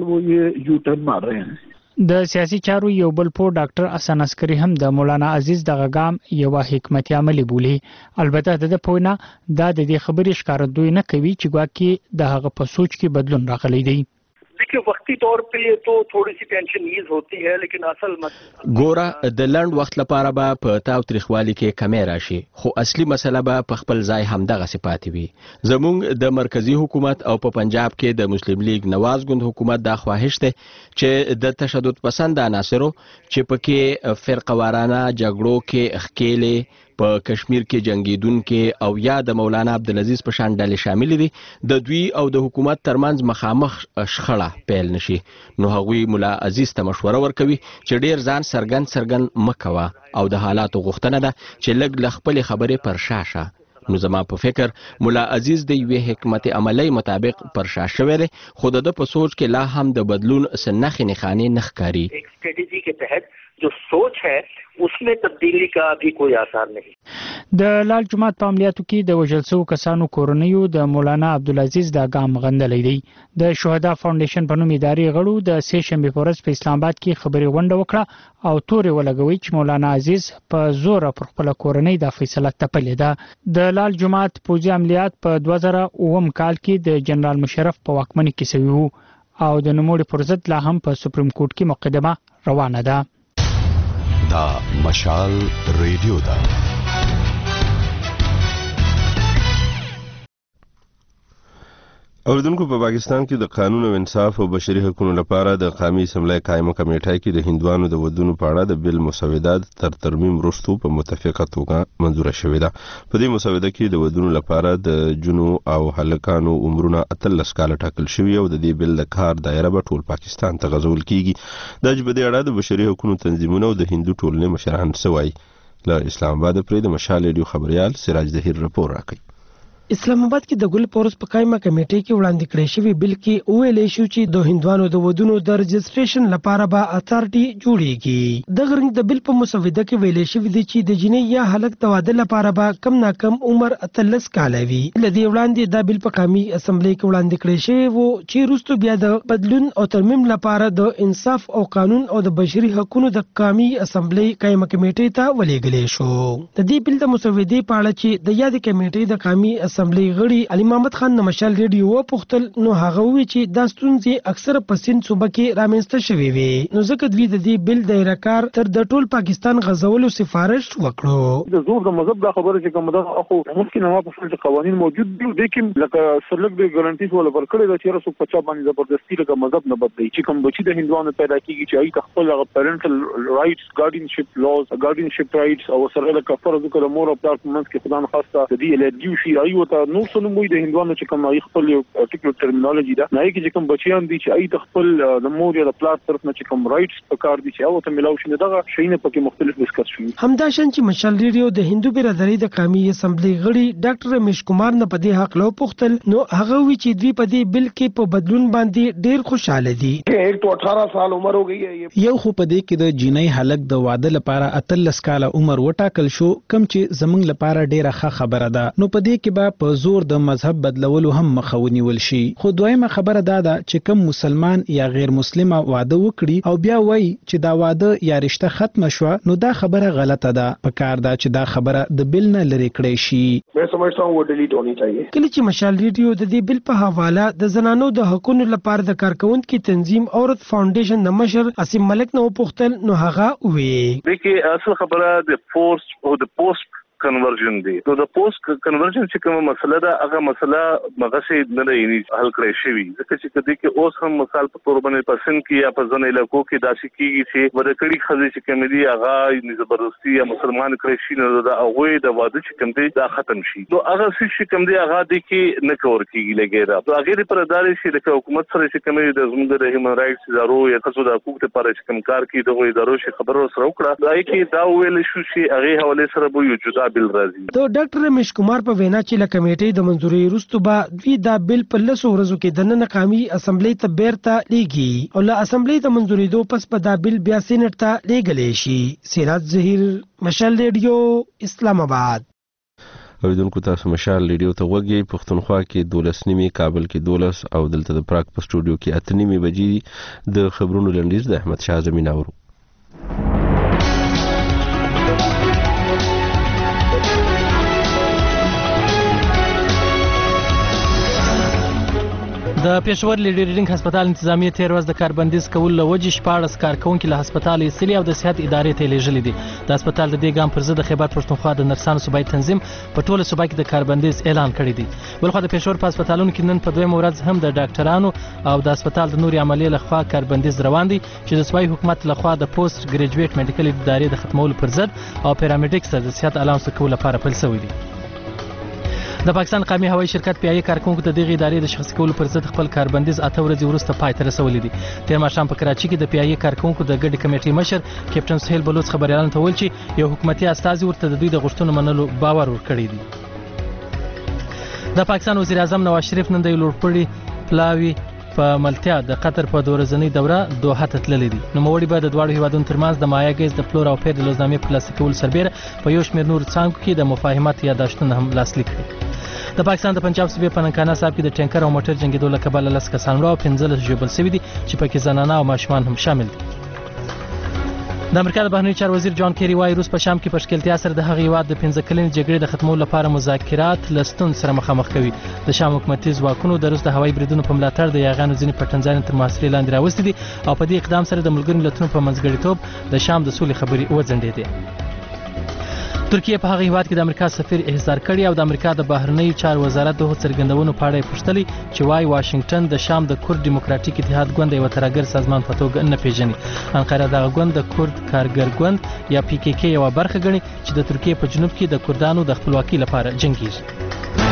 دی. د سیاسي چارو یو بل پور ډاکټر حسن عسکری هم د مولانا عزیز دغه ګام یو حکمت عملی بولی. البته د پوینا دا د دې خبرې ښکارندوی نه کوي چې ګواکې د هغه په سوچ کې بدلون راغلی دی. देखिए वक्ती तौर पे तो थोड़ी सी टेंशन ईज होती है लेकिन असल ګوره د لنډ وخت لپاره به په تاو تریخوالي کې کمی راشي خو اصلي مسله به په خپل ځای همدغه صفات وي. زموږ د مرکزی حکومت او په پنجاب کې د مسلم لیگ نواز ګوند حکومت دا خواهش ده چې د تشدد پسند عناصرو چې پکې فرقوارانه جګړو کې اخکېلې په کشمیر کې جنگیدونکو او یا د مولانا عبدالعزیز په شان ډلې شامل دي د دوی او د حکومت ترمنځ مخامخ شخړه پیل نشي. نو هغوی مولا عزیز ته مشوره ورکوي چې ډیر ځان سرګن مکوه او د حالاتو غوښتنه ده چې لږ له خپلې خبرې پر شاشه. نو زما په فکر مولا عزیز د یوې حکمت عملی مطابق پر شا شوی دی خو د په سوچ کې لا هم د بدلون څه نښې نښانې نه ښکاري. स्ट्रेटेजी के तहत जो सोच है उसमें तब्दीली का अभी कोई आसार नहीं. د لال جماعت په عملیاتو کې د وژل شوو کسانو کورنیو د مولانا عبدالعزیز دا ګام غندلی دی. د شهدا فاونډیشن په نوم ادارې غړو د سه شنبه په ورځ په اسلام آباد کې خبري غونډه وکړه او تورې ولګوي چې مولانا عزیز په زور پر خپل کورنۍ د فیصله تپلې ده. د لال جماعت پوځي عملیات په 2009 کال کې د جنرال مشرف په واکمنۍ کې شوي وو او د نوموړي پر ضد لا هم په سپریم کورټ کې مقدمه روانه ده. دا مشال ریډیو ده. اوریدونکو په پاکستان کې د قانون او انصاف او بشري حقوقو لپاره د قومي اسمبلی قائمه کمیټه کې د هندوانو د ودونو په اړه د بل مسودات تر ترمیم وروسته په متفقه توګه منظوره شوې ده. په دې مسوده کې د ودونو لپاره د جنو او هلکانو عمرونه 13 کاله ټاکل شوی او د دې بل د کار دایره به ټول پاکستان ته غځول کیږي. د جبهې اړه د بشري حقوقو تنظیمونو او د هندو ټولنې مشران سوي. له اسلام آباد پرې د مشال ریډیو خبريال سراج ظهیر رپور راکړي. اسلام آباد کې د ګل پورس په قائمه کمیټې کې وړاندې کړی شوی بل کې ویلې شو چې د هندوانو د ودونو د رجسټریشن لپاره به اتارټي جوړیږي. د غرنګ د بل په مسوده کې ویلې شوی دی چې د جنۍ یا هلک د واده لپاره به کم نه کم عمر 13 کاله وي. لدی وړاندې د بل په قومي اسمبلی کې وړاندې کړی شوی وو چې وروسته بیا د بدلون او ترمیم لپاره د انصاف او قانون او د بشري حقوقو د قومي اسمبلی قائمه کمیټې ته ولېږل شو. د دې بل د مسودې په اړه چې د یاد کمیټې د قومي اسمبلی غړي علي محمد خان د مشال ریډیو پوښتل نو هغه وی چې دا ستونزې اکثره په سند صوبه کې رامنځته شوې وي نو ځکه دوی د دې بل دایره کار تر د ټول پاکستان غزولو سفارش وکړو. د زور د مذهب د خبره چې کوم دا خو ممکن نه په څیر قوانين موجود دي لیکن لکه سرلګ د ګارانټیز ولا ورکړي دا چې رسو په چا باندې زبردستی لکه مذهب نه بدلی چې کوم بچی د هندوانو پیدا کیږي چې ای خپل پیرنټل رائټس ګارډینشپ لاز ګارډینشپ رائټس او سره لکه فرض وکړه مور او پلار په منځ کې خدای خواسته د دې الرجی شي ای وته نو څنګه د هندوانو چې کوم ای خپل یو ټیکلو ټرمینالوژي ده نه چې کوم بچیان دي چې ای د خپل د مور یا د پلار طرف نه چې کوم رائټس په کار دي چې او ته ملاو شي دغه شي نه پکې مختلف ډیسکس شي. همداشان چې مشال ریډیو د هندو برادری د قومي اسمبلی غړي ډاکټر رمیش کمار نه په دې حق لو پوښتل نو هغه وی چې دوی په دې بل کې په بدلون باندې ډیر خوشاله دي. ایک تو 18 سال عمر ہو گئی ہے. یو خو په دې کې د جنۍ هلک د واده لپاره 13 کاله عمر وټاکل شو کم چې زمنګ لپاره ډیره ښه خبره ده. نو په دې کې به په زور د مذهب بدلولو هم مخه ونیول شي. خو دویمه خبره دا ده چې کوم مسلمان یا غیر مسلمه واده وکړي او بیا وایي چې دا واده یا رشته ختم شو نو دا خبره غلطه ده. په کار ده چې دا خبره د بل نه لری کړی شي. मैं समझता हूं वो डिलीट होनी चाहिए. کله چې مشال ریډیو د دې بل په حواله د زنانو د حقوقو لپاره د کارکونکو تنظیم عورت فاونډیشن د مشر اسیم ملک نو پوښتل نو هغه وی देखिए اصل خبره د فورس او د پوسټ کنورژن دی. نو د پوسټ کنورژن چې کومه مسله ده هغه مسله مغسه نه لري حل کړی شوی ځکه چې کدی کې اوس هم مثال په تور باندې پسند کې یا په ځنې علاقو کې داسې کیږي چې ورکړي خزې چې کوم دي هغه زبردستي یا مسلمان کړی شي نو دا هغه د واده چې کوم دي دا ختم شي. نو هغه چې کوم دي هغه د کې نه کور کیږي لګیرا. نو هغه پر ادارې چې د حکومت سره چې کوم د زموږ د هیومن رائټس ادارو یا خصوصي د حقوقو لپاره چې کوم کار کوي دغه ادارو چې خبرو سره وکړه دا کې دا ویل شو چې هغه حواله سره به یو جدا بل راځي. د ډاکټر رمیش کمار په وینا چې له کمیټې د منځوري وروسته به دوی دا بل په لسو ورځو کې د نن قامي اسمبلی ته بیرته لیږي او له اسمبلی ته منځوري دو پس په دا بل بیا سینټ ته لیږلی شي. سراج ظهیر، مشال ریډیو، اسلام آباد. اوریدونکو تاسو مشال ریډیو ته وګورئ. پښتونخوا کې 12:30، کابل کې 12 او دلته د پراګ په سټوډیو کې 8:30 بجې د خبرونو لنډیز د احمد شاه زمین اورو. د پېښور لیډي ریډینګ هسپتال انتظامیه تیر ورځ د کاربندیز کول له وجې 14 کارکونکي له هسپتال ایستلي او د صحت ادارې ته لیږلي دي. د هسپتال د دې ګام پر ضد د خیبر پښتونخوا د نرسانو صوبایي تنظیم په ټوله صوبه کې د کاربندیز اعلان کړی دی. بلخو د پېښور په هسپتالونو کې نن په دویمه ورځ هم د ډاکټرانو او د هسپتال د نوري عملیې لخوا کاربندیز روان دي چې د صوبایي حکومت لخوا د پوسټ ګریجویټ میډیکل ادارې د ختمولو پر ضد او پیرامیډیکس ته د صحت الاونس کولو لپاره پیل شوی دی. د پاکستان قومي هوایي شرکت پیایي کارکونکو د دغه ادارې د شخصي کولو پر ضد خپل کاربندیز 8 ورځې وروسته پای ته رسولی دي. تیر ماښام په کراچي کې د پیایي کارکونکو د ګډې کمیټې مشر کیپټن سهیل بلوچ خبريالانو ته ویل چې یو حکومتي استازي ورته د دوی د غوښتنو منلو باور ورکړی دی. د پاکستان وزیر اعظم نواز شریف نن د لوړپوړي پلاوي په ملتیا د قطر په دورزنۍ دوره دوحه ته تللی دي. نوموړي به د دواړو هیوادونو ترمنځ د مایا ګیز د پلور او پیر د لوزنامې په لاسلیک کولو سربیره په یو شمېر نورو څانګو کې د مفاهمت یاداشتونه هم لاسلیک کړي. د پاکستان د پنجاب صوبې په ننکانه صاحب کې د ټینکر او موټر جنگیدو له کبله 10 کسان مړه او 15 ژوبل شوي دي چې پکې زنانه او ماشومان هم شامل دي. د امریکا د بهرنیو چارو وزیر جان کیری وايي روس په شام کې په ښکېلتیا سره د هغې هیواد د 15 کلنې جګړې د ختمولو لپاره مذاکرات له ستونزو سره مخامخ کوي. د شام حکومتي ځواکونو د روس د هوایي بریدونو په ملاتړ د یاغیانو ځینې پټنځایونه تر محاصرې لاندې راوستي دي او په دې اقدام سره د ملګرو ملتونو په منځګړیتوب د شام د سولې خبرې وځنډېدې. ترکیه په هغه هیواد کې د امریکا سفیر احضار کړی او د امریکا د بهرنیو چارو وزارت د څرګندونو په اړه پوښتلي چې وايي واشنگټن د شام د کورد ډیموکراتیک اتحاد ګوند یو ترګر سازمان په توګه نه پیژني. انقره دغه ګوند د کورد کارګر ګوند یا پی کې کې یو برخه ګڼي چې د ترکیه په جنوب کې د کردانو د خپلواکۍ لپاره جنګیږي.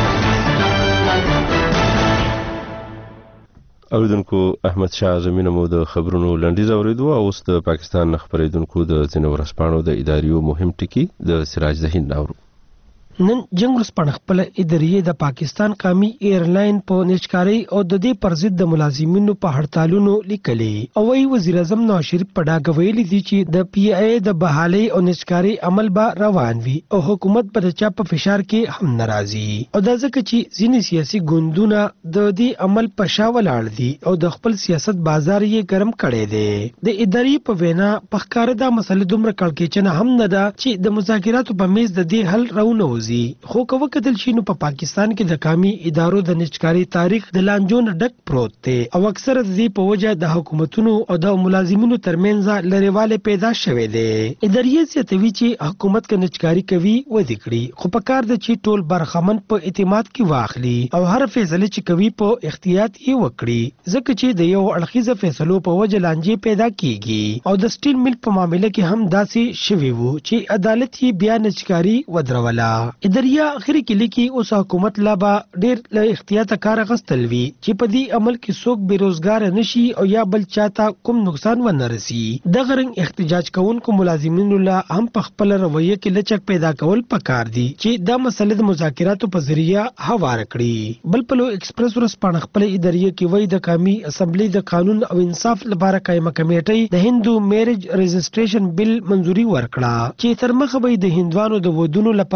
اوریدونکو احمد شاه زمینه مو د خبرونو لنډیز اوریدو او اوس د پاکستان خبرېدونکو د ځینو ورځپاڼو د اداریو مهم ټکي د سراج ذهین اورو. نن جنگ ورسپانه خپل ادارې د پاکستان قومي ایرلاین په نشکاری او د دې پر ضد د ملازمینو په هړتالونو لیکلي او وی وزیر اعظم نواز شریف په ډاګه ویلي دي چې د پی ای د بحالي او نشکاری عمل به روان وي او حکومت پر چا په فشار کې هم ناراضي او دا ځکه چې ځینې سیاسي ګوندونه د دې عمل په شا ولاړ دي او د خپل سیاست بازار یې ګرم کړي دي. د ادارې په وینا په ښکار دا مسله دومره کړکېچنه هم نه ده چې د مذاکراتو په میز د دې حل راونوځي. خو که وکتل شي نو په پاکستان کې د قومي ادارو د نشکاری تاریخ د لانجون ډک پروت دی او اکثر د دې په وجه د حکومتونو او د ملازمینو ترمنځ لریواله پیدا شوه دی. ادارې زیاتوي چې حکومت کې نشکاری کوي ودی کړي خو په کار د چې ټول برخمن په اعتماد کې واخلي او هر فیصله چې کوي په احتیاط یې وکړي ځکه چې د یو اړخیزه فیصلو په وجه لانجې پیدا کیږي او د سټیل مل په معاملې کې هم داسې شوی وو چې عدالت یې بیا نشکاری ودرولا. ادارې اخري کې لیکي اوس حکومت لا به ډېر له احتیاط کار غستل وی چې په دې عمل کې څوک بیروزګار نشي او یا بل چاته کوم نقصان ونه رسي. د غرنګ احتجاج کوونکو ملازمینو لا هم په خپل رویه کې لچک پیدا کول پکار دي چې دا مسله د مذاکراتو په ذریعہ هوار کړي. بل پلو ایکسپریس ورسپانه خپل ادارې کې وای د قومي اسمبلی د قانون او انصاف لپاره قائمه کمیټې د هندو میریج رجسټریشن بل منځوري ورکړه چې تر مخه به د هندوانو د ودونو لپاره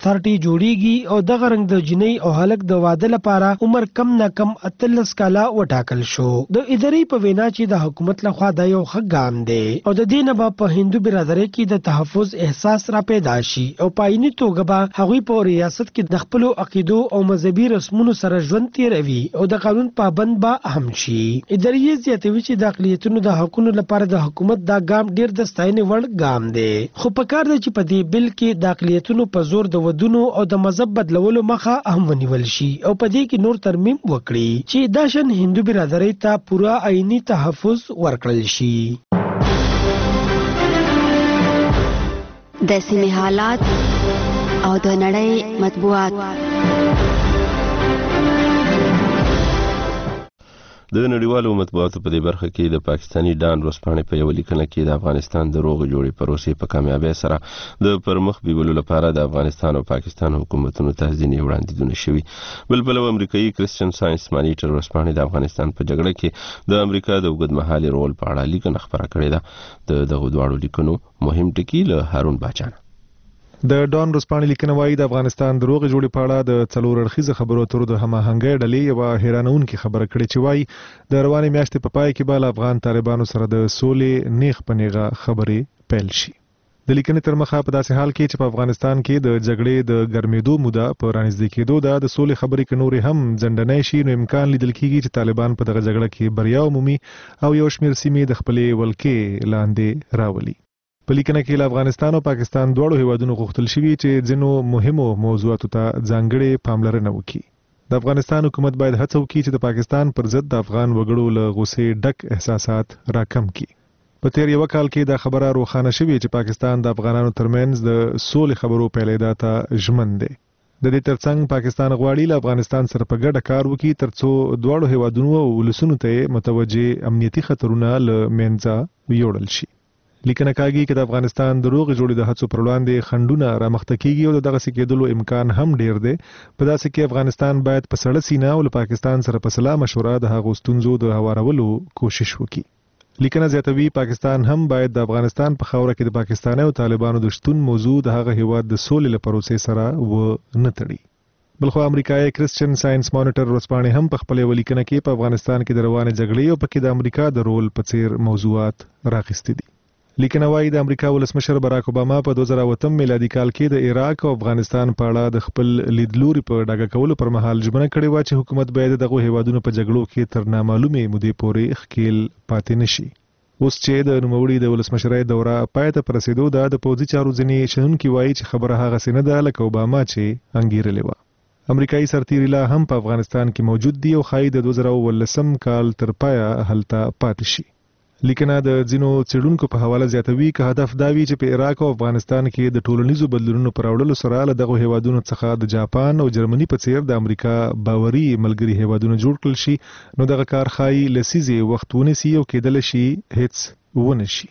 اتھارټي جوړیږي او دغه رنګ د جنۍ او هلک د واده لپاره عمر کم نه کم 13 کاله وټاکل شو. د ادارې په وینا چې د حکومت لخوا دا یو ښه ګام دی او د دې نه به په هندو برادرۍ کې د تحفظ احساس را پیدا شي او په عیني توګه به هغوی په ریاست کې د خپلو عقیدو او مذهبي رسمونو سره ژوند تیروي او د قانون پابند به هم شي. ادارې زیاتوي چې د اقلیتونو د حقونو لپاره د حکومت دا ګام ډیر د ستاینې وړ ګام دی، خو په کار دی چې په دې بل کې د اقلیتونو په زور د ودونو او د مذهب بدلولو مخه هم ونیول شي او په دې کې نور ترمیم وکړي چې دا شان هندو برادرۍ ته پوره عیني تحفظ ورکړل شي. د سیمې حالات او د نړۍ مطبوعات. د نړیوالو مطبوعاتو په دې برخه کې د پاکستاني ډان ورځپاڼې په یو لیکنه کې د افغانستان د روغ جوړې پروسې په کامیابۍ سره د پرمخ بیولو لپاره د افغانستان او پاکستان حکومتونو ته ځینې وړاندیزونه شوي. بل پلوه امریکایي کرسچن ساينس مانیټر ورځپاڼې د افغانستان په جګړه کې د امریکا د اوږدمهالي رول په اړه لیکنه خپره کړې ده. د دغو دواړو لیکنو مهم ټکي له هارون باچانه. د ډان ورځپاڼې لیکنه وایي د افغانستان د روغې جوړې په اړه د څلور اړخیزه خبرو اترو د هماهنګۍ ډلې یوه حیرانونکې خبره کړې چې وایي د روانې میاشتې په پای کې به له افغان طالبانو سره د سولې نیغ په نیغه خبرې پیل شي. د لیکنې تر مخه په داسې حال کې چې په افغانستان کې د جګړې د ګرمېدو موده په رانږدې کېدو ده، د سولې خبرې که نورې هم ځنډنی شي نو امکان لیدل کېږي چې طالبان په دغه جګړه کې بریا ومومي او یو شمېر سیمې د خپلې ولکې لاندې راولي. په لیکنه کې له افغانستان او پاکستان دواړو هیوادونو غوښتل شوي چې ځینو مهمو موضوعاتو ته ځانګړې پاملرنه وکړي. د افغانستان حکومت باید هڅه وکړي چې د پاکستان پر ضد د افغان وګړو له غوسې ډک احساسات راکم کړي. په تیر یو کال کې دا خبره روښانه شوې چې پاکستان د افغانانو ترمنځ د سولې خبرو پیلېدا ته ژمن دی. د دې ترڅنګ پاکستان غواړي له افغانستان سره په ګډه کار وکړي ترڅو دواړو هیوادونو او ولسونو ته متوجه امنیتي خطرونه له منځه یوړل شي. لیکنه کاږي چې د افغانستان د روغې جوړې د هڅو پر وړاندې خنډونه رامخته کیږي او دغسې کېدلو امکان هم ډیر دی. په داسې کې افغانستان باید په سړه سینه او له پاکستان سره په سلا مشوره د هغو ستونزو د هوارولو کوشش وکړي. لیکنه زیاتوي پاکستان هم باید د افغانستان په خاوره کې د پاکستاني او طالبانو د شتون موضوع د هغه هیواد د سولې له پروسې سره ونه تړي. بلخو امریکایي کرسچن ساينس مانیټر ورځپاڼې هم په خپل یو لیکنه کې په افغانستان کې د روانې جګړې او پکې د امریکا د رول په څیر موضوعات راخیستي دي. لیکنه وايي د امریکا ولسمشر باراک اوباما په 2008 میلادي کال کې د عراق او افغانستان په اړه د خپل لیدلوري په ډاګه کولو پر مهال ژمنه کړې و چې حکومت باید دغه هیوادونو په جګړو کې تر نامعلومې مودې پورې ښکیل پاتې نشي. اوس چې د نوموړي د ولسمشرۍ دوره پای ته په رسېدو ده، د پوځي چارو ځینې شنونکي وایي چې خبره هغسې نه ده لکه اوباما چې انګیرلې وه. امریکایي سرتیري لا هم په افغانستان کې موجود دي او ښایي د 2019 کال تر پایه هلته پاتې شي. لیکنه د ځینو څېړونکو په حواله زیاتوي که هدف دا وي چې په عراق او افغانستان کې د ټولنیزو بدلونونو پر راوړلو سره له دغو هیوادونو څخه د جاپان او جرمني په څیر د امریکا باوري ملګري هیوادونه جوړ کړل شي، نو دغه کار ښایي لسیزې وخت ونیسي او کېدلی شي هیڅ ونه شي.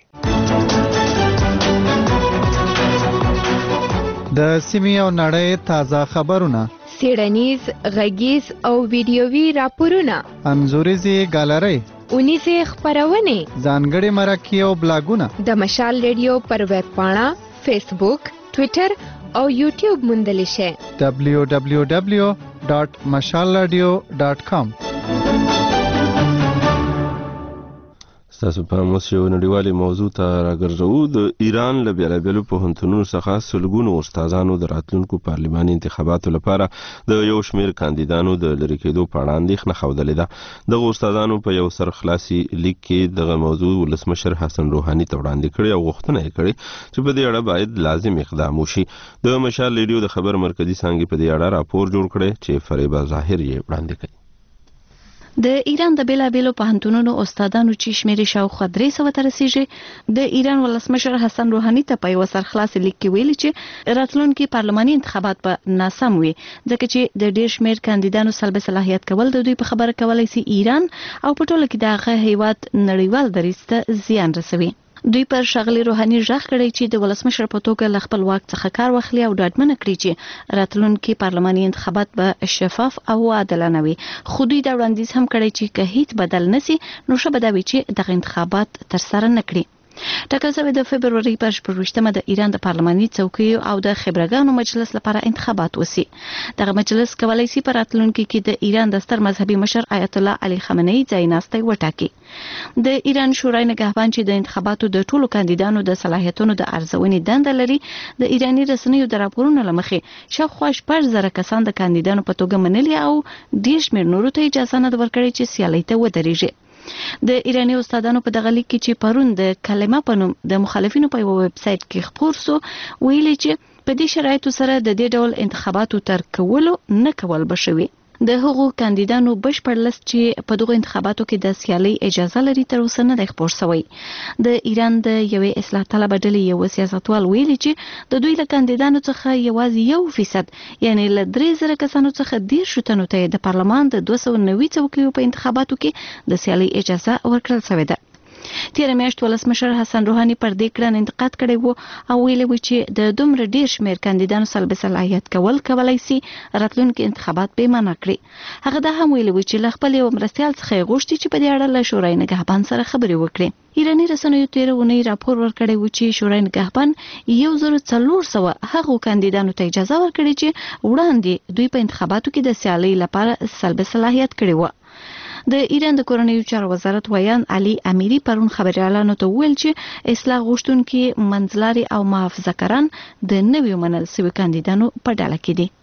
د سیمې او نړۍ تازه خبرونه، څېړنیز، غږیز او ویډیوي راپورونه، انځوریزې ګالرۍ، اونیزه خبرونه، ځانګړي مرکې او بلاګونه د مشال ریډیو پر ویب پاڼه، فیسبوک، ټوئیټر او یوټیوب موندل شي. www.mashalradio.com. تاسو په موږ یو نړیوالې موضوع ته راګرځو. د ایران له بیلابیلو پوهنتونونو څخه سلګونو استادانو د راتلونکو پارلماني انتخاباتو لپاره د یو شمېر کاندیدانو د لرې کېدو په اړه اندېښنه ښودلې ده. دغه استادانو په یو سرخلاصي لیک کې دغه موضوع ولسمشر حسن روحاني ته وړاندې کړې او غوښتنه یې کړې چې په دې اړه باید لازم اقدام وشي. د مشال ریډیو د خبر مرکزي څانګې په دې اړه راپور جوړ کړی چې فریبه ظاهر یې وړاندې کړی. د ایران د بیلابیلو پوهنتونونو استادانو چې شمیرې شاوخوا 300 ته رسیږي، د ایران ولسمشر حسن روحاني ته په یو سرخلاصي لیک کې ویلي چې راتلونکي پارلماني انتخابات به ناسم وي، ځکه چې د ډېر شمیر کاندیدانو سلب صلاحیت کول د دوی په خبره کولای شي ایران او په ټوله کې دغه هیواد نړیوال دریځ ته زیان رسوي. دوی پر ښاغلي روحاني ژغ کړی چې د ولسمشر په توګه له خپل واک څخه کار واخلي او ډاډمنه کړي چې راتلونکي پارلماني انتخابات به شفاف او عادلانه وي. خو دوی دا وړاندیز هم کړی چې که هیڅ بدل نشي نو ښه به دا وي چې دغه انتخابات ترسره نه کړي. ټاکل شوی د فبرवरी پر 28مه د ایران د پارلماني څوکیو او د خبرګانو مجلس لپاره انتخابات وسی. دغه مجلس کولای شي په راتلونکي کې د ایران د ستر مذهبي مشر آیت الله علي خامنه‌ای ځایناستي وټاکي. د ایران شورای نگهبان چې د انتخاباتو د ټولو کاندیدانو د صلاحیتونو د ارزونې دنده لري، د ایرانی رسنیو د راپورونو لمخې شاوخوا 1000 کسان د کاندیدانو په توګه منلي او ډیر شمېر نورو ته اجازه نه ورکړي چې سیالۍ ته ودرېږي. د ایرانی استادانو په دغه لیک کې چې پرون د کلمه په نوم د مخالفینو په ویب سټ کې خبر سو، ویلي چې په دې شرایطو سره د دې ډول انتخاباتو تر کولو نه کول بشوي. د هغو کاندیدانو بشپړ لست چې په دغه انتخاباتو کې د سیالۍ اجازه لري تر اوسه نه دی خبر شوی. د ایران د یوې اصلاح طلب ډلې یو سیاستوال ویلي چې د دوی له کاندیدانو څخه یوازې 1% یعنی له 3000 کسانو څخه 10 تنو ته د پارلمان د 290 څوکیو په انتخاباتو کې د سیالۍ اجازه ورکړل شوې ده. تیر میاشت ولسمشر حسن روحاني پر دې کړن انتقاد کړی وو او ویلي و چې د دومره ډیر شمېر کاندیدانو سلب صلاحیت کولای شي راتلونکي انتخابات به مانع کړي. هغه دا هم ویلي و چې له خپل یو مرستیال څخه غوښتي چې په دې اړه له شورای نگهبان سره خبرې وکړي. ایرانی رسنیو تیر اونۍ راپور ورکړی و چې شورای نگهبان 1400 هغو کاندیدانو ته اجازه ورکړي چې وړاندې دوی په انتخاباتو کې د سیالۍ لپاره سلب صلاحیت کړي و. د ایران د کورنیو چارو وزارت ویان علي امیری پرون خبريالانو ته ویل چې اصلاح غوښتونکي منځلاري او محافظه‌کاران د نویو منل شوي کاندیدانو په ډله کې دي.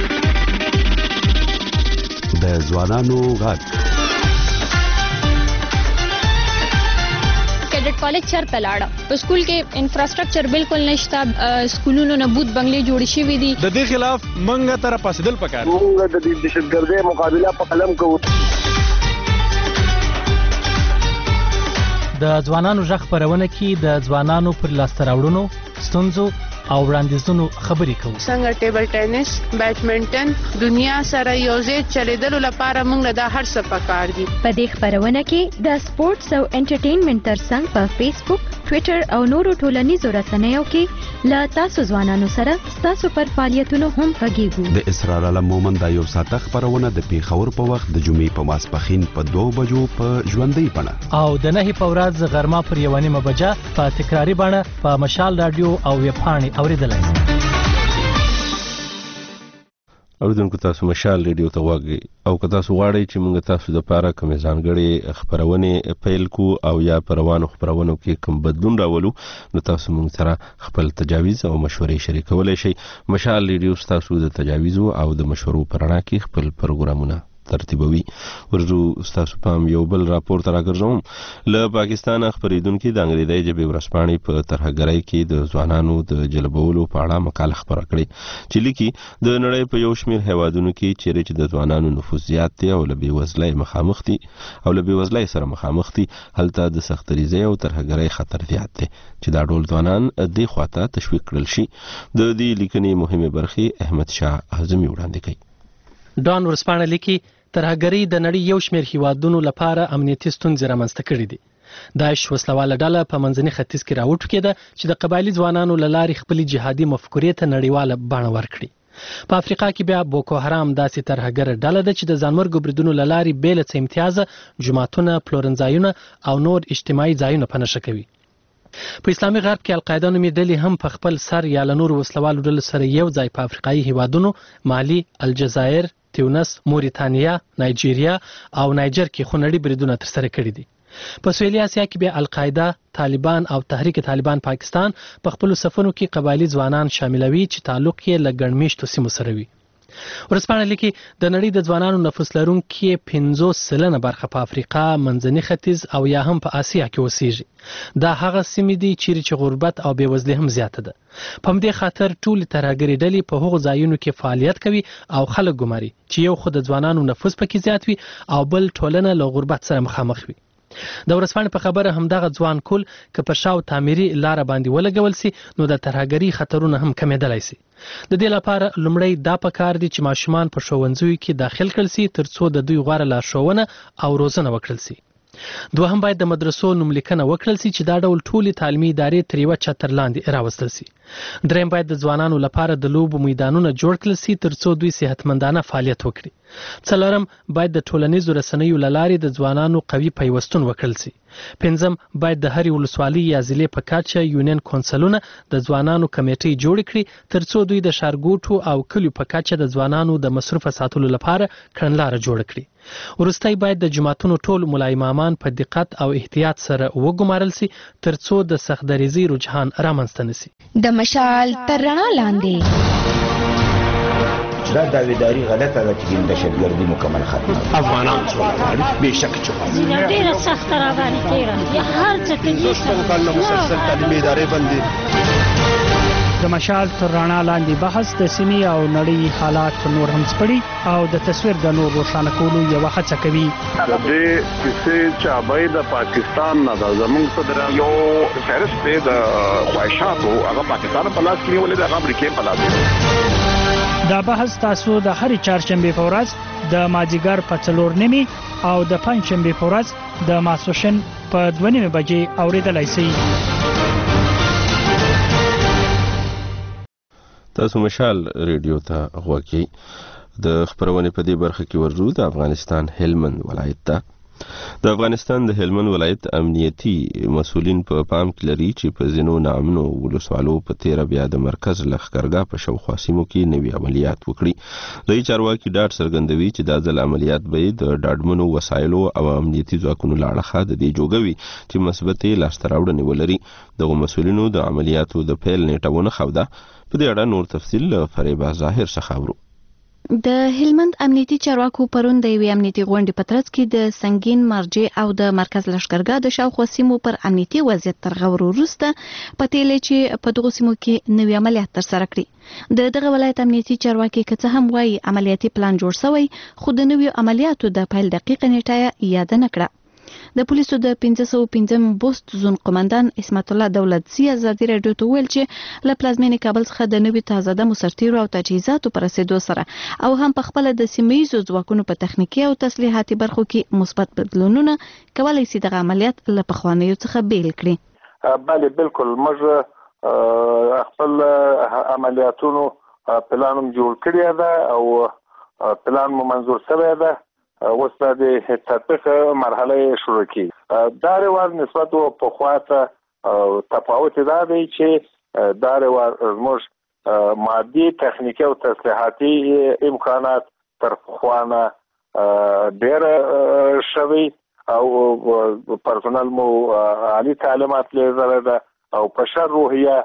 د ځوانانو غږ کیډټ کالج چرته لاړه په سکول کې انفراستراکچر بالکل نشته، سکولونو نه بوت بنگلې جوړ شوې دي. د دې خلاف منګه تر پاسدل پکار موږ د دهشتګردۍ مقابله په قلم کوو. د ځوانانو ژغ خبرونه کې د ځوانانو پر لاسته راوړنو، ستونزو او وړاندیزونو خبرې کوو. څنګه ټیبل ټینس، بیډمنټن دنیا سره یوځای چلیدلو لپاره موږ له دا هر څه پکار دي. په دې خبرونه کې د سپورتس او انټرټینمنټ ترڅنګ په فیسبوک، ټوئیټر او نورو ټولنیزو رسنیو کې له تاسو ځوانانو سره تاسو پر فعالیتونو هم غږیږو. د اسرار علم مومن دا یو ساعته خبرونه د پیښور په وخت د جمعې په ماسپښین په 2 بجو په ژوندۍ بڼه او د 9 په ورځ غرمه پر 1 بجه په تکراری بڼه په مشال رادیو او ویب پاڼې اوریدلای شئ. اوریدونکو تاسو مشال ریډیو ته واګي او که تاسو غواړئ چې موږ تاسو د لپاره کوم ځانګړي خبرونه پیل کو او یا پروانو خبرونو کې کوم بدلون راولو، نو تاسو موږ سره خپل تجاویز او مشورې شریکولای شئ. مشال ریډیو تاسو د تجاویز او د مشورو پرانا کې خپل پروګرامونه ترتیبوي. ورزو تاسو پام یو بل راپور تر راګرځوم. له پاکستان خبرېدونکو د انګریزي ژبې ورسپانې په ترهګرۍ کې د ځوانانو د جلبولو په اړه مقاله خبره کړې چې لیکي د نړۍ په یو شمېر هیوادونو کې چې د ځوانانو نفوذ زیات دی او له بېوزلۍ مخامخ دي او له بېوزلۍ سره مخامخ دي، هلته د سختریزۍ او ترهګرۍ خطر زیات دی چې دا ډول ځوانان دې خواته تشویق کړل شي. د دې لیکنې مهمه برخې احمد شاه اعظمي وړاندې کوي. ډان ورسپانه لیکي ترهګرۍ د نړۍ یو شمېر هیوادونو لپاره امنیتي ستونزې رامنځته کړې دي. داعش وسلواله ډله په منځني ختیځ کې راوټوکېده چې د قبایلي ځوانانو له لارې خپلې جهادي مفکورې ته نړیواله بڼه ورکړي. په افریقا کې بیا بوکو حرام داسې ترهګره ډله ده چې د ځانمرګو بریدونو له لارې بې له څه امتیازه جوماتونه، پلورنځایونه او نور اجتماعي ځایونه په نښه کوي. په اسلامي غرب کې القاعده نومې ډلې هم په خپل سر یا له نورو وسلوالو ډلو سره یو ځای په افریقایي هیوادونو مالي، الجزایر، تیونس، موريتانیا، نایجیریا او نایجر کې خونړي بریدونه ترسره کړي دي. په سویلي اسیا کې بیا القاعده، طالبان او تحریک طالبان پاکستان په خپل صفونو کې قبایلی ځوانان شاملوي چې تعلق یې له ګڼمېشتو سیمو سره وي. ورسپانه لیکي د نړۍ د ځوانانو نفوس لرونکي 50% برخه په افریقا، منځني ختیځ او یا هم په اسیا کې اوسېږي. دا هغه سیمې دي چیرې چې غربت او بېوزلي هم زیاته ده. په همدې خاطر ټولې ترهګرې ډلې په هغو ځایونو کې فعالیت کوي او خلک ګماري چې یو خو د ځوانانو نفوس پکې زیات وي او بل ټولنه له غربت سره مخامخ وي. د ورسپانې په خبره همدغه ځوان کول که په شاو تعمیري لاره باندې ولګول سي نو د ترهګرۍ خطرونه هم کمېدلی سي. د دې لپاره لومړی دا پکار دي چې ماشومان په ښوونځیو کې داخل کړل سي ترڅو د دوی غوره لارښوونه او روزنه وکړل سي. دوهم باید د مدرسو نوملیکنه وکړل سي چې دا ډول ټولې تعلیمي ادارې تر یوه چتر لاندې راوستل سي. دریم باید د ځوانانو لپاره د لوبو میدانونه جوړ کړل سي ترڅو دوی صحتمندانه فعالیت وکړي. څلورم باید د ټولنیزو رسنیو له لارې د ځوانانو قوي پیوستون وکړل شي. پنځم باید د هرې ولسوالۍ یا ضلع په کچه یونین کونسلونه د ځوانانو کمیټې جوړ کړي ترڅو دوی د ښارګوټو او کلیو په کچه د ځوانانو د مصروف ساتلو لپاره کړنلاره جوړ کړي. وروستی باید د جماعتونو ټول ملا امامان په دقت او احتیاط سره وګمارل شي ترڅو د سختدریزي رجحان رامنځته نشي. د مشال تر رڼا لاندې دا داویداری غلطه ده چې د دهشتګردي مکمل ختمه افغانان څوک غواړي بېشکه چې غواړي ډېره سخته روانه تېره هر څه کوي کال نه مسلسل تعلیمي ادارې بندي. د مشال تر رڼا لاندې بحث د سیمې او نړۍ حالات نور هم سپړي او د تصویر د نور روښانه کولو یوه هڅه کوي. د دې کیسې چابۍ د پاکستان نه ده زموږ په یو فهرست دی د خواهشاتو هغه پاکستان په لاس کې نیولې ده هغه امریکې په لاس. دا بحث تاسو د هرې چهارشنبې په ورځ د مازدیګر په 4:30 او د پنجشنبې په ورځ د ماسپښین په 2:30 بجې اوریدلای شئ. تاسو مشال ریډیو ته غوږ یې. د خبرونه په دې برخه کې ورزو د افغانستان هلمند ولایت ته. د افغانستان د هلمند ولایت امنیتي مسولین په پام کې لري چې په ځینو نامنو ولسوالو په 13 بیا د مرکز لښکرګاه په شاوخوا سیمو کې نوي عملیات وکړي. دوی چارواکي ډاډ څرګندوي چې دا ځل عملیات به د ډاډمنو وسایلو او امنیتي ځواکونو له اړخه د دې جوګوي چې مثبتې لاسته راوړنې ولري. دغه مسولینو د عملیاتو د پیل نیټه ونه ښوده. په دې اړه نور تفصیل له فریبا ظاهر څخه اورو. د هلمند امنیتي چارواکو پرون د یوې امنیتي غونډې په ترڅ کې د سنگین مرجع او د مرکز لښکرګاه د شاوخوا سیمو پر امنیتي وضعیت تر غور وروسته پتیلې چې په دغو سیمو کې نوي عملیات ترسره کړي. دغه ولایت امنیتي چارواکي که څه هم وایي عملیاتي پلان جوړ شوی خو د نویو عملیاتو د پیل دقیقه نیټه یاد نه کړه. د پولیسو د 505 بوست زون قومندان اسمت الله دولتزی ازادي راډیو ته ویل چې له پلازمینې کابل څخه د نوي تازه مسرتیرو او تجهیزاتو پر رسیدو سره او هم په خپل د سیمه‌ییزو ځواکونو په تخنیکی او تسلیحاتي برخو کې مثبت بدلونونه کولای شي د عملیات له پخوانیو څخه بیل کړي. بله بالکل موږ خپل عملیاتونو پلان جوړ کړی دی او پلان مو منظور شوی دی. اوس د تطبیق مرحله شروع کی. دا روار نسبت په خواته تفاوت دا دی چې دا روار زموږ مادي تخنیکی او تسلیحاتي امکانات تر خوانه ډیر شوی او پرسونل مو عالی تعلیمات لیدل ده او په شر روحیه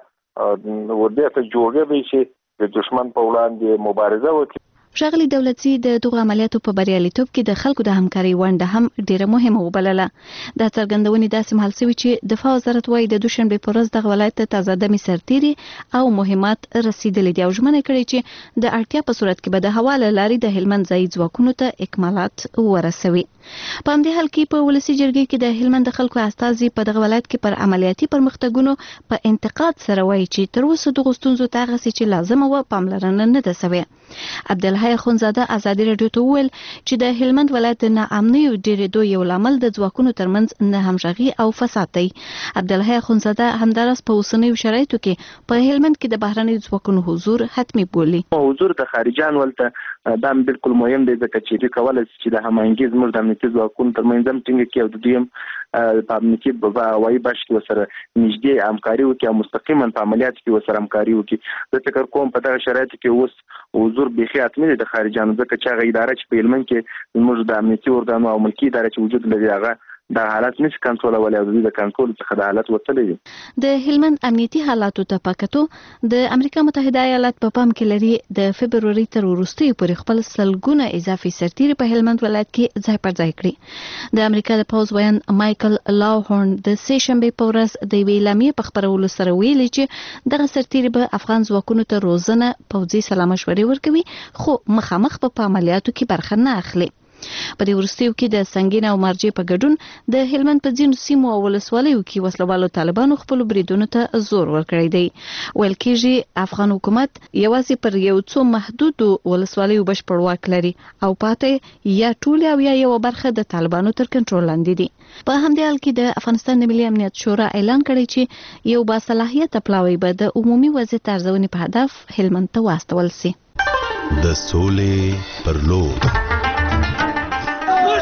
ودته جوړه دی چې د دشمن په وړاندې مبارزه وکړي. ښاغلي دولتزی د دغو عملیاتو په بریالیتوب کې د خلکو د همکارۍ ونډه هم ډیره مهمه وبلله. دا څرګندونې داسې مهال شوي چې دفاع وزارت وایي د دوشنبې په ورځ دغه ولایت ته تازه دمې سرتیري او مهمات رسیدلي دي او ژمنه کړې چې د اړتیا په صورت کې به د هوا له لارې د هلمند ځایي ځواکونو ته اکمالات ورسوي. په همدې حال کې په ولسي جرګې کې د هلمند د خلکو استازي په دغه ولایت کې پر عملیاتي پرمختګونو په انتقاد سره وایي چې تر اوسه دغو ستونزو ته هغسې چې لازمه وه پاملرنه نه ده شوې. عبدالحی اخونزاده ازادي راډیو ته وویل چې د هلمند ولایت د ناامنیو ډېرېدو یو لامل د ځواکونو ترمنځ نه همغږي او فساد دی. عبدالحی اخونزاده همداراز په اوسنیو شرایطو کې په هلمند کې د بهرنیو ځواکونو حضور حتمي بولي. حضور د خارجان ولته دا بالکل مهم دی ځکه چې دوی کولی شي چې د هماهنګي زموږ د امنیتي ځواکونو ترمنځ هم ټینګه کړي او د دوی هم په امنیتي هوایي بش کې ورسره نږدې همکاري وکړي او مستقیما په عملیاتو کې ورسره همکاري وکړي. زه فکر کوم په دغه شرایطو کې اوس حضور بیخي حتمي دی د خارجانو ځکه چې هغه اداره چې په هلمند کې زموږ د امنیتي ارګانو او ملکي اداره چې وجود لري هغه د حالت نشي کنټرولولی او د کنټرول څخه د حالت وتلی دي. د هلمند امنیتي حالاتو ته پکتو د امریکا متحده ایالات په پام کې لري د فبروري تر وروستیو پورې خپل سلګونه اضافي سرتیري په هلمند ولایت کې ځای پر ځای کړي. د امریکا د پوز ویان مایکل لاوهورن د سه شنبې په ورځ د یوې اعلامیې په خپرولو سره ویلي چې دغه سرتیري به افغان ځواکونو ته روزنه پوځي سلامشورې ورکوي خو مخامخ په عملیاتو کې برخه نه اخلي. په دې وروستیو کې د سنگین او مرجع په ګډون د هلمند په ځینو سیمو او ولسوالیو کې وسلوالو طالبانو خپل بریدونو ته زور ورکړی دی. ویل کېږي افغان حکومت یوازې پر یو څو محدودو ولسوالیو بشپړ واک لري او پاتې یا ټول او یا یو برخه د طالبانو تر کنټرول لاندې دي. په همدې حال کې د افغانستان د ملي امنیت شورا اعلان کړی چې یو باصلاحیته پلاوی به د عمومي وضعیت ارزونې په هدف هلمند ته واستول شي. د سولې پر لور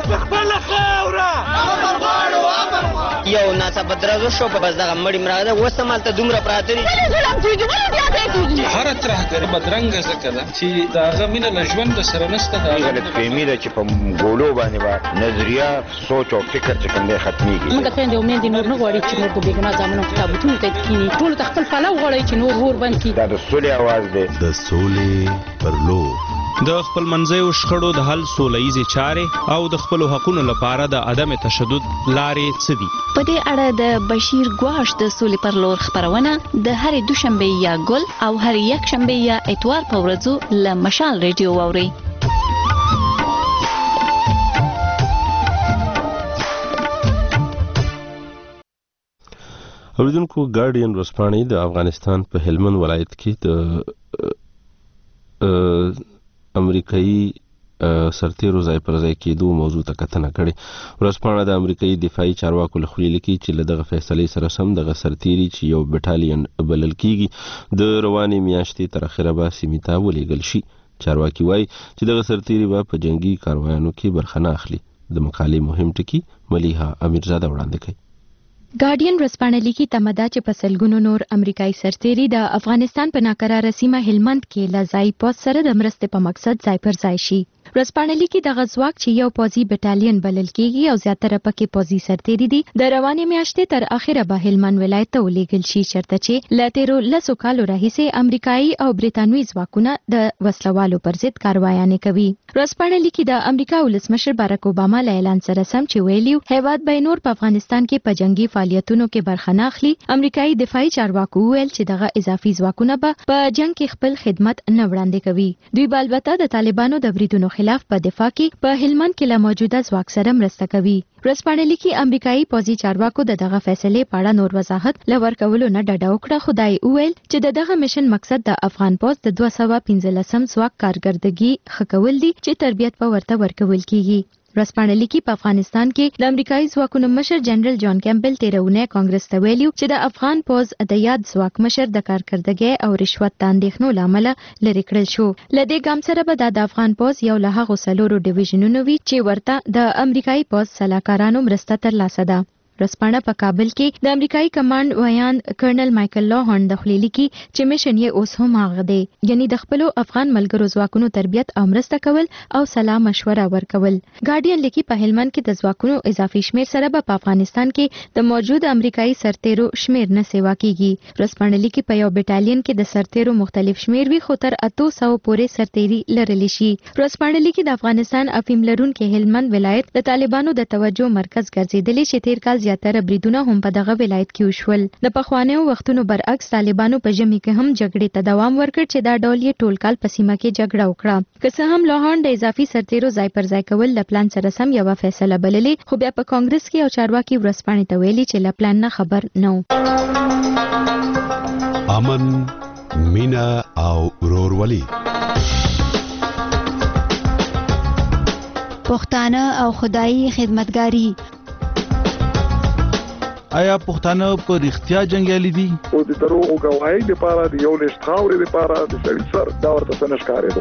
خپل خاوره یو ناڅاپه درزو شو په بس دغه مړی مراده اوس همالته دومره پراته دي هره ترهګري بدرنګه ځکه ده چې د هغه مینه له ژونده سره نشته. غلطفهمي ده چې په ګولو باندې به نظریه سوچ او فکر چې کوم دی ختمېږي. موږ خویندې او میندې نور نه غواړي چې موږ په بېګناه زامنو کتابتونو ته کښېني. ټولو ته خپل پلو غواړي چې نور اور بند کړي. دا د سولې اواز دی. د سولې پر لور د خپل منځیو شخړو د حل سوله ییزې چارې او د خپلو حقونو لپاره د عدم تشدد لارې څه دي؟ په دې اړه د بشیر ګواش د سولې پر لور خپرونه د هرې دوشنبې یا ګل او هرې یکشنبې یا اتوار په ورځو له مشال ریډیو واورئ. اوریدونکو ګارډین ورځپاڼې د افغانستان په هلمند ولایت کې د امریکایي سرتیرو ځای پر ځای کېدو موضوع ته کتنه کړې. ورځپاڼه د امریکایي دفاعي چارواکو له خولې لیکي چې له دغه فیصلې سره سم دغه سرتیري چې یو بټالین بلل کېږي د روانې میاشتې تر اخره به سیمې ته ولېږل شي. چارواکي وایي چې دغه سرتیري به په جنگي کاروایانو کې برخه نه اخلي. د مقالې مهم ټکي ملیحه امیرزاده وړاندې کوي. ګارډین ورځپاڼه لیکي تمه ده چې په سلګونو نور امریکایي سرتیري د افغانستان په ناکراره سیمه هلمند کې له ځای پوځ سره د مرستې په مقصد ځای پر ځای شي. ورځپاڼه لیکي دغه ځواک چې یو پوځي بټالین بلل کېږي او زیاتره پکې پوځي سرتیري دي د روانې میاشتې تر اخره به هلمند ولایت ته ولېږل شي، چېرته چې له تېرو 10 کالو راهیسې امریکایي او برېټانوي ځواکونه د وسلوالو پر ضد کاروایانې کوي. ورځپاڼه لیکي د امریکا ولسمشر بارک اوباما له اعلان سره سم چې ویلیو هیواد به نور په افغانستان کې په جنگي فعالیتونو کې برخه نه اخلي. امریکایي دفاعي چارواکو ویل چې دغه اضافي ځواکونه به په جنگ کې خپل خدمت نه وړاندې کوي. دوی به البته د طالبانو د بریدونو خلاف په دفاع کې په هلمند کې له موجوده ځواک سره مرسته کوي. ورځپاڼه لیکي امریکایي پوځي چارواکو د دغه فیصلې په اړه نور وضاحت له ورکولو نه ډډه وکړه، خو دا یې وویل چې د دغه مشن مقصد د افغان پوځ د 215 ځواک کارګردګي ښه کول دي چې تربیت په ورته ورکول کیږي. ورځپاڼه لیکي په افغانستان کې د امریکایي ځواکونو مشر جنرال جان کیمبل تیرونه کانګرس ته ویلي چې د افغان پوځ د یاد ځواک مشر د کارکردګۍ او رشوت د اندېښنو له امله لرې کړل شو. له دې ګام سره به د افغان پوځ یو له هغو 4 ډیویژنونو وي چې ورته د امریکایي پوځ سلاکارانو مرسته ترلاسه ده. ورځپاڼه په کابل کې د امریکایي کمانډ ویان کرنل مایکل لاهون د خولې لیکي چې مشن یې اوس هم هغه دی، یعنی د خپلو افغان ملګرو ځواکونو تربیت او مرسته کول او سلا مشوره ورکول. ګارډین لیکي په هلمند کې د ځواکونو اضافي شمیر سره به په افغانستان کې د موجود امریکایي سرتیرو شمیر نه سیوا کیږي. ورځپاڼه لیکي په یو بټالین کې د سرتیرو مختلف شمیر وي، خو تر 800 پورې سرتیري لرلی شي. ورځپاڼه لیکي د افغانستان افیم لرونکي هلمند ولایت د طالبانو د توجه مرکز ګرځېدلی چې تیر کال زیاتره بریدونه هم په دغه ولایت کې وشول. د پخوانیو وختونو برعکس طالبانو په ژمي کې هم جګړې ته دوام ورکړ چې دا ډول یې ټول کال په سیمه کې جګړه وکړه. که څه هم لاهون د اضافي سرتیرو ځای پر ځای کول له پلان سره سم یوه فیصله بللې، خو بیا په کانګرس کې یو چارواکي ورځپاڼې ته ویلي چې له پلان نه خبر نه و. امن، مینا او ورورولي، پښتانه او خدایي خدمتګاری. آیا پښتانه په رښتیا جنگیالي دي؟ او د دروغ گواهی لپاره د یو لښت خاورې لپاره د سړي سر دا ورته څه نه ښکارېدو.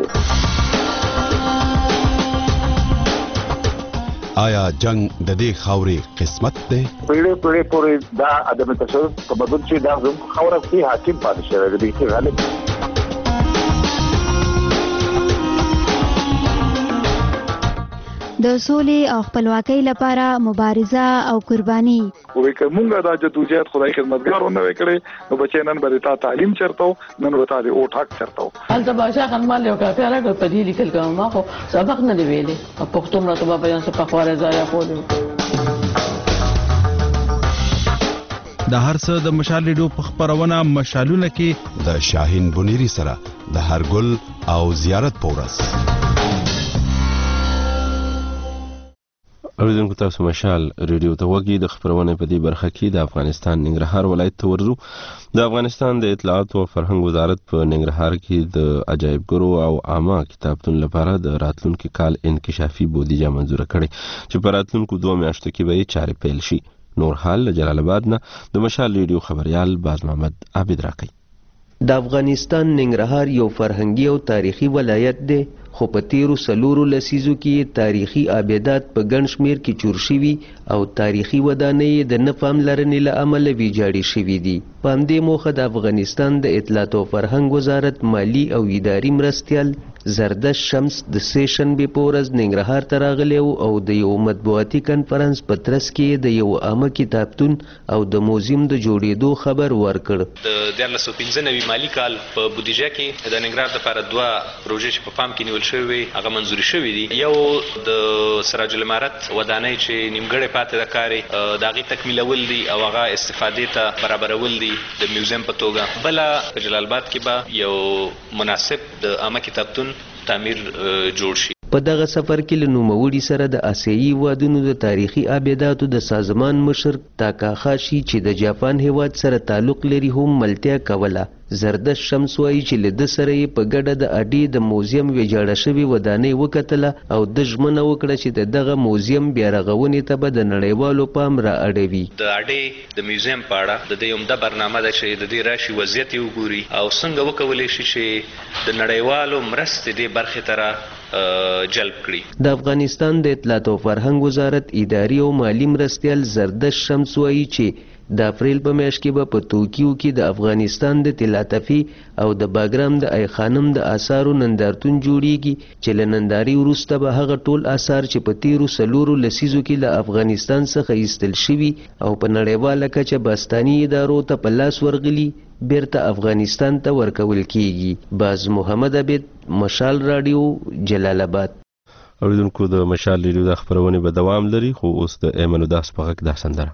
آیا جنگ د دې خاورې قسمت دی؟ پیړۍ پورې دا عدم تشدد په بدل چې دا زموږ خاوره کې حاکم پاتې شوی دی، چې غالب د سولې او خپلواکۍ لپاره مبارزه او قرباني. خو که مونږ دا جدوجہد خدای خدمتګارو نه وکړي نو بچي نن به تا تعلیم چرته نن به تا د اوټ حق چرته. هلته بادشاہ خانمال یو کافي راغی په دې لیکل کوم ما خو سبق نه دی ویلي په پښتو مراته په بیان څه په خواره ځای خولې. د هر څه د مشال ریډیو په خبرونه مشالونه کې د شاهین بنيري سره د هرګل او زیارت پورس. اوریدونکو تاسو مشال ریډیو ته وګورئ. د خبرونه په دې برخه کې د افغانستان ننګرهار ولایت ته ورځو. د افغانستان د اطلاعات او فرهنګ وزارت په ننګرهار کې د عجایبګرو او عامه کتابتون لپاره د راتلونکي کال انکشافي بودیجه منزوره کړې چې په راتلونکو 2 میاشتو کې به یې چارې پیل شي. نور حال له جلال آباد نه د مشال ریډیو خبريال باز محمد عابد راکړي. د افغانستان ننګرهار یو فرهنګي او تاریخي ولایت دی، خو په تیرو 4 لسیزو کې تاریخي آبادات په ګڼ شمیر کې چور شوي او تاریخي ودانۍ د نه پاملرنې له امله ویجاړې شوي دي. په همدې موخه د افغانستان د اطلاعات او فرهنګ وزارت مالی او اداري مرستیال زردش شمس د سې شنبې په ورځ ننګرهار ته راغلی او د یو مطبوعاتي کنفرانس په ترڅ کې د یو عامه کتابتون او د موزیم د جوړېدو خبر ورکړ. د 1415 مالی کال په بودیجه کې د ننګرهار لپاره 2 پروژې چې په پام کې نیول شوي وي هغه منظوري شوي دي. یو د سراج العمارت ودانۍ چې نیمګړې پاتې ده کارې د هغې تکمیلول دي او هغه استفادې ته برابرول دي د میوزیم په توګه. بله په جلال آباد کې به یو مناسب د عامه کتابتون تعمیر جوړ شي. په دغه سفر کې له نوموړي سره د آسیایي هیوادونو د تاریخي آباداتو د سازمان مشر تاکاخاشي چې د جاپان هیواد سره تعلق لري هم ملتیا کوله. زردش شمس وایي چې له ده سره یې په ګډه د اډې د موزیم ویجاړه شوې ودانۍ وکتله او د ژمنه وکړه چې د دغه موزیم بیا رغونې ته به د نړیوالو پام را اړوي. د اډې د میوزیم په اړه د دې عمده برنامه ده چې د دې راشي وضعیت یې وګوري او څنګه وکولی شي چې د نړیوالو مرستې دې برخې ته را جلب کړي. د افغانستان د اطلاعات او فرهنګ وزارت اداري او مالی مرستیال زردش شمس وایي چې د اپریل په میاشت کې به په توکیو کې د افغانستان د تلاتفي او د باګرام د ای خانم د آثارو نندارتون جوړیږي چې له ننداري وروسته به هغه ټول آثار چې په تیرو 4 لسیزو کې له افغانستان څخه ایستل شوي او په نړیواله کچه باستاني ادارو ته په لاس ورغلي بیرته افغانستان ته ورکول کیږي. باز محمد عبید، مشال رادیو، جلال آباد. اوریدونکو د مشال رادیو د خبرونه به دوام لري خو اوس د ایمن داس په غږ د سندره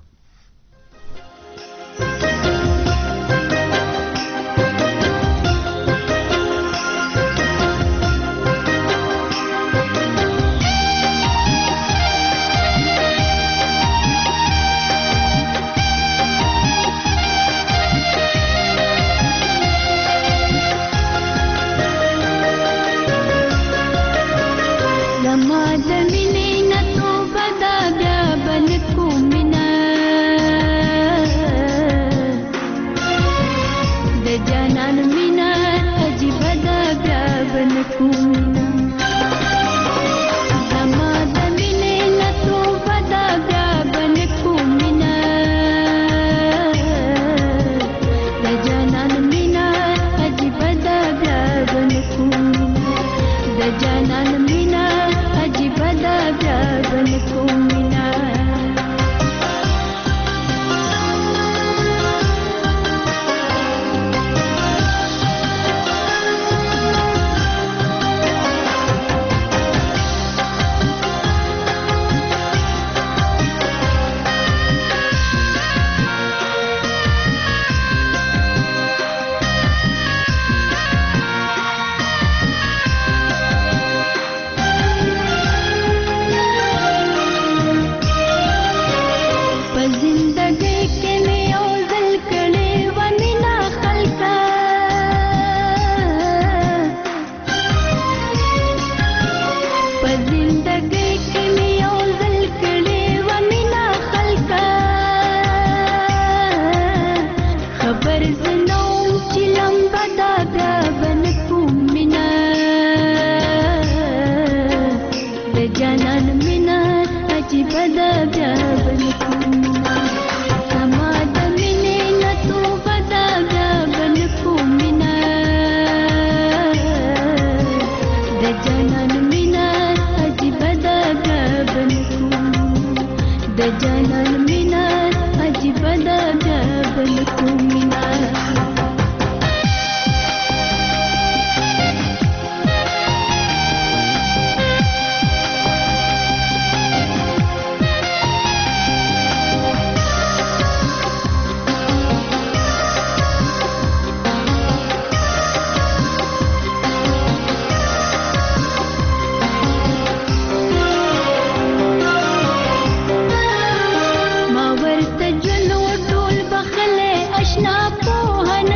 اشنا په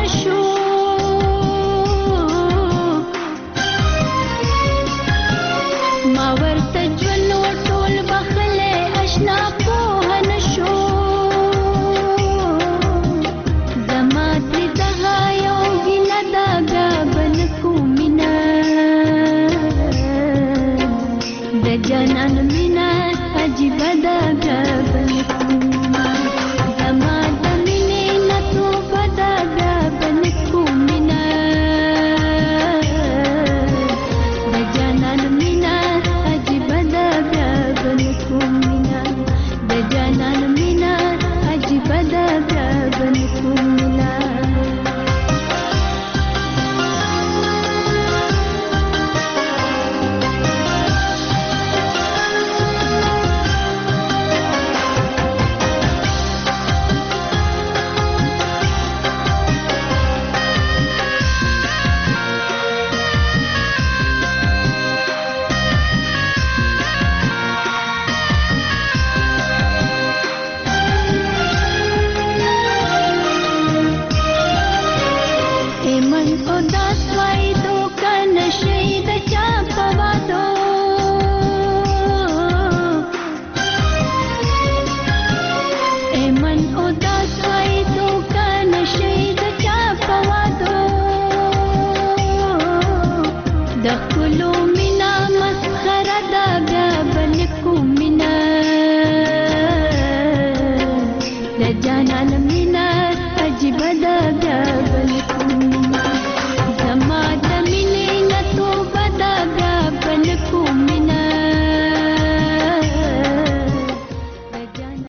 جانان مینه عجیب ده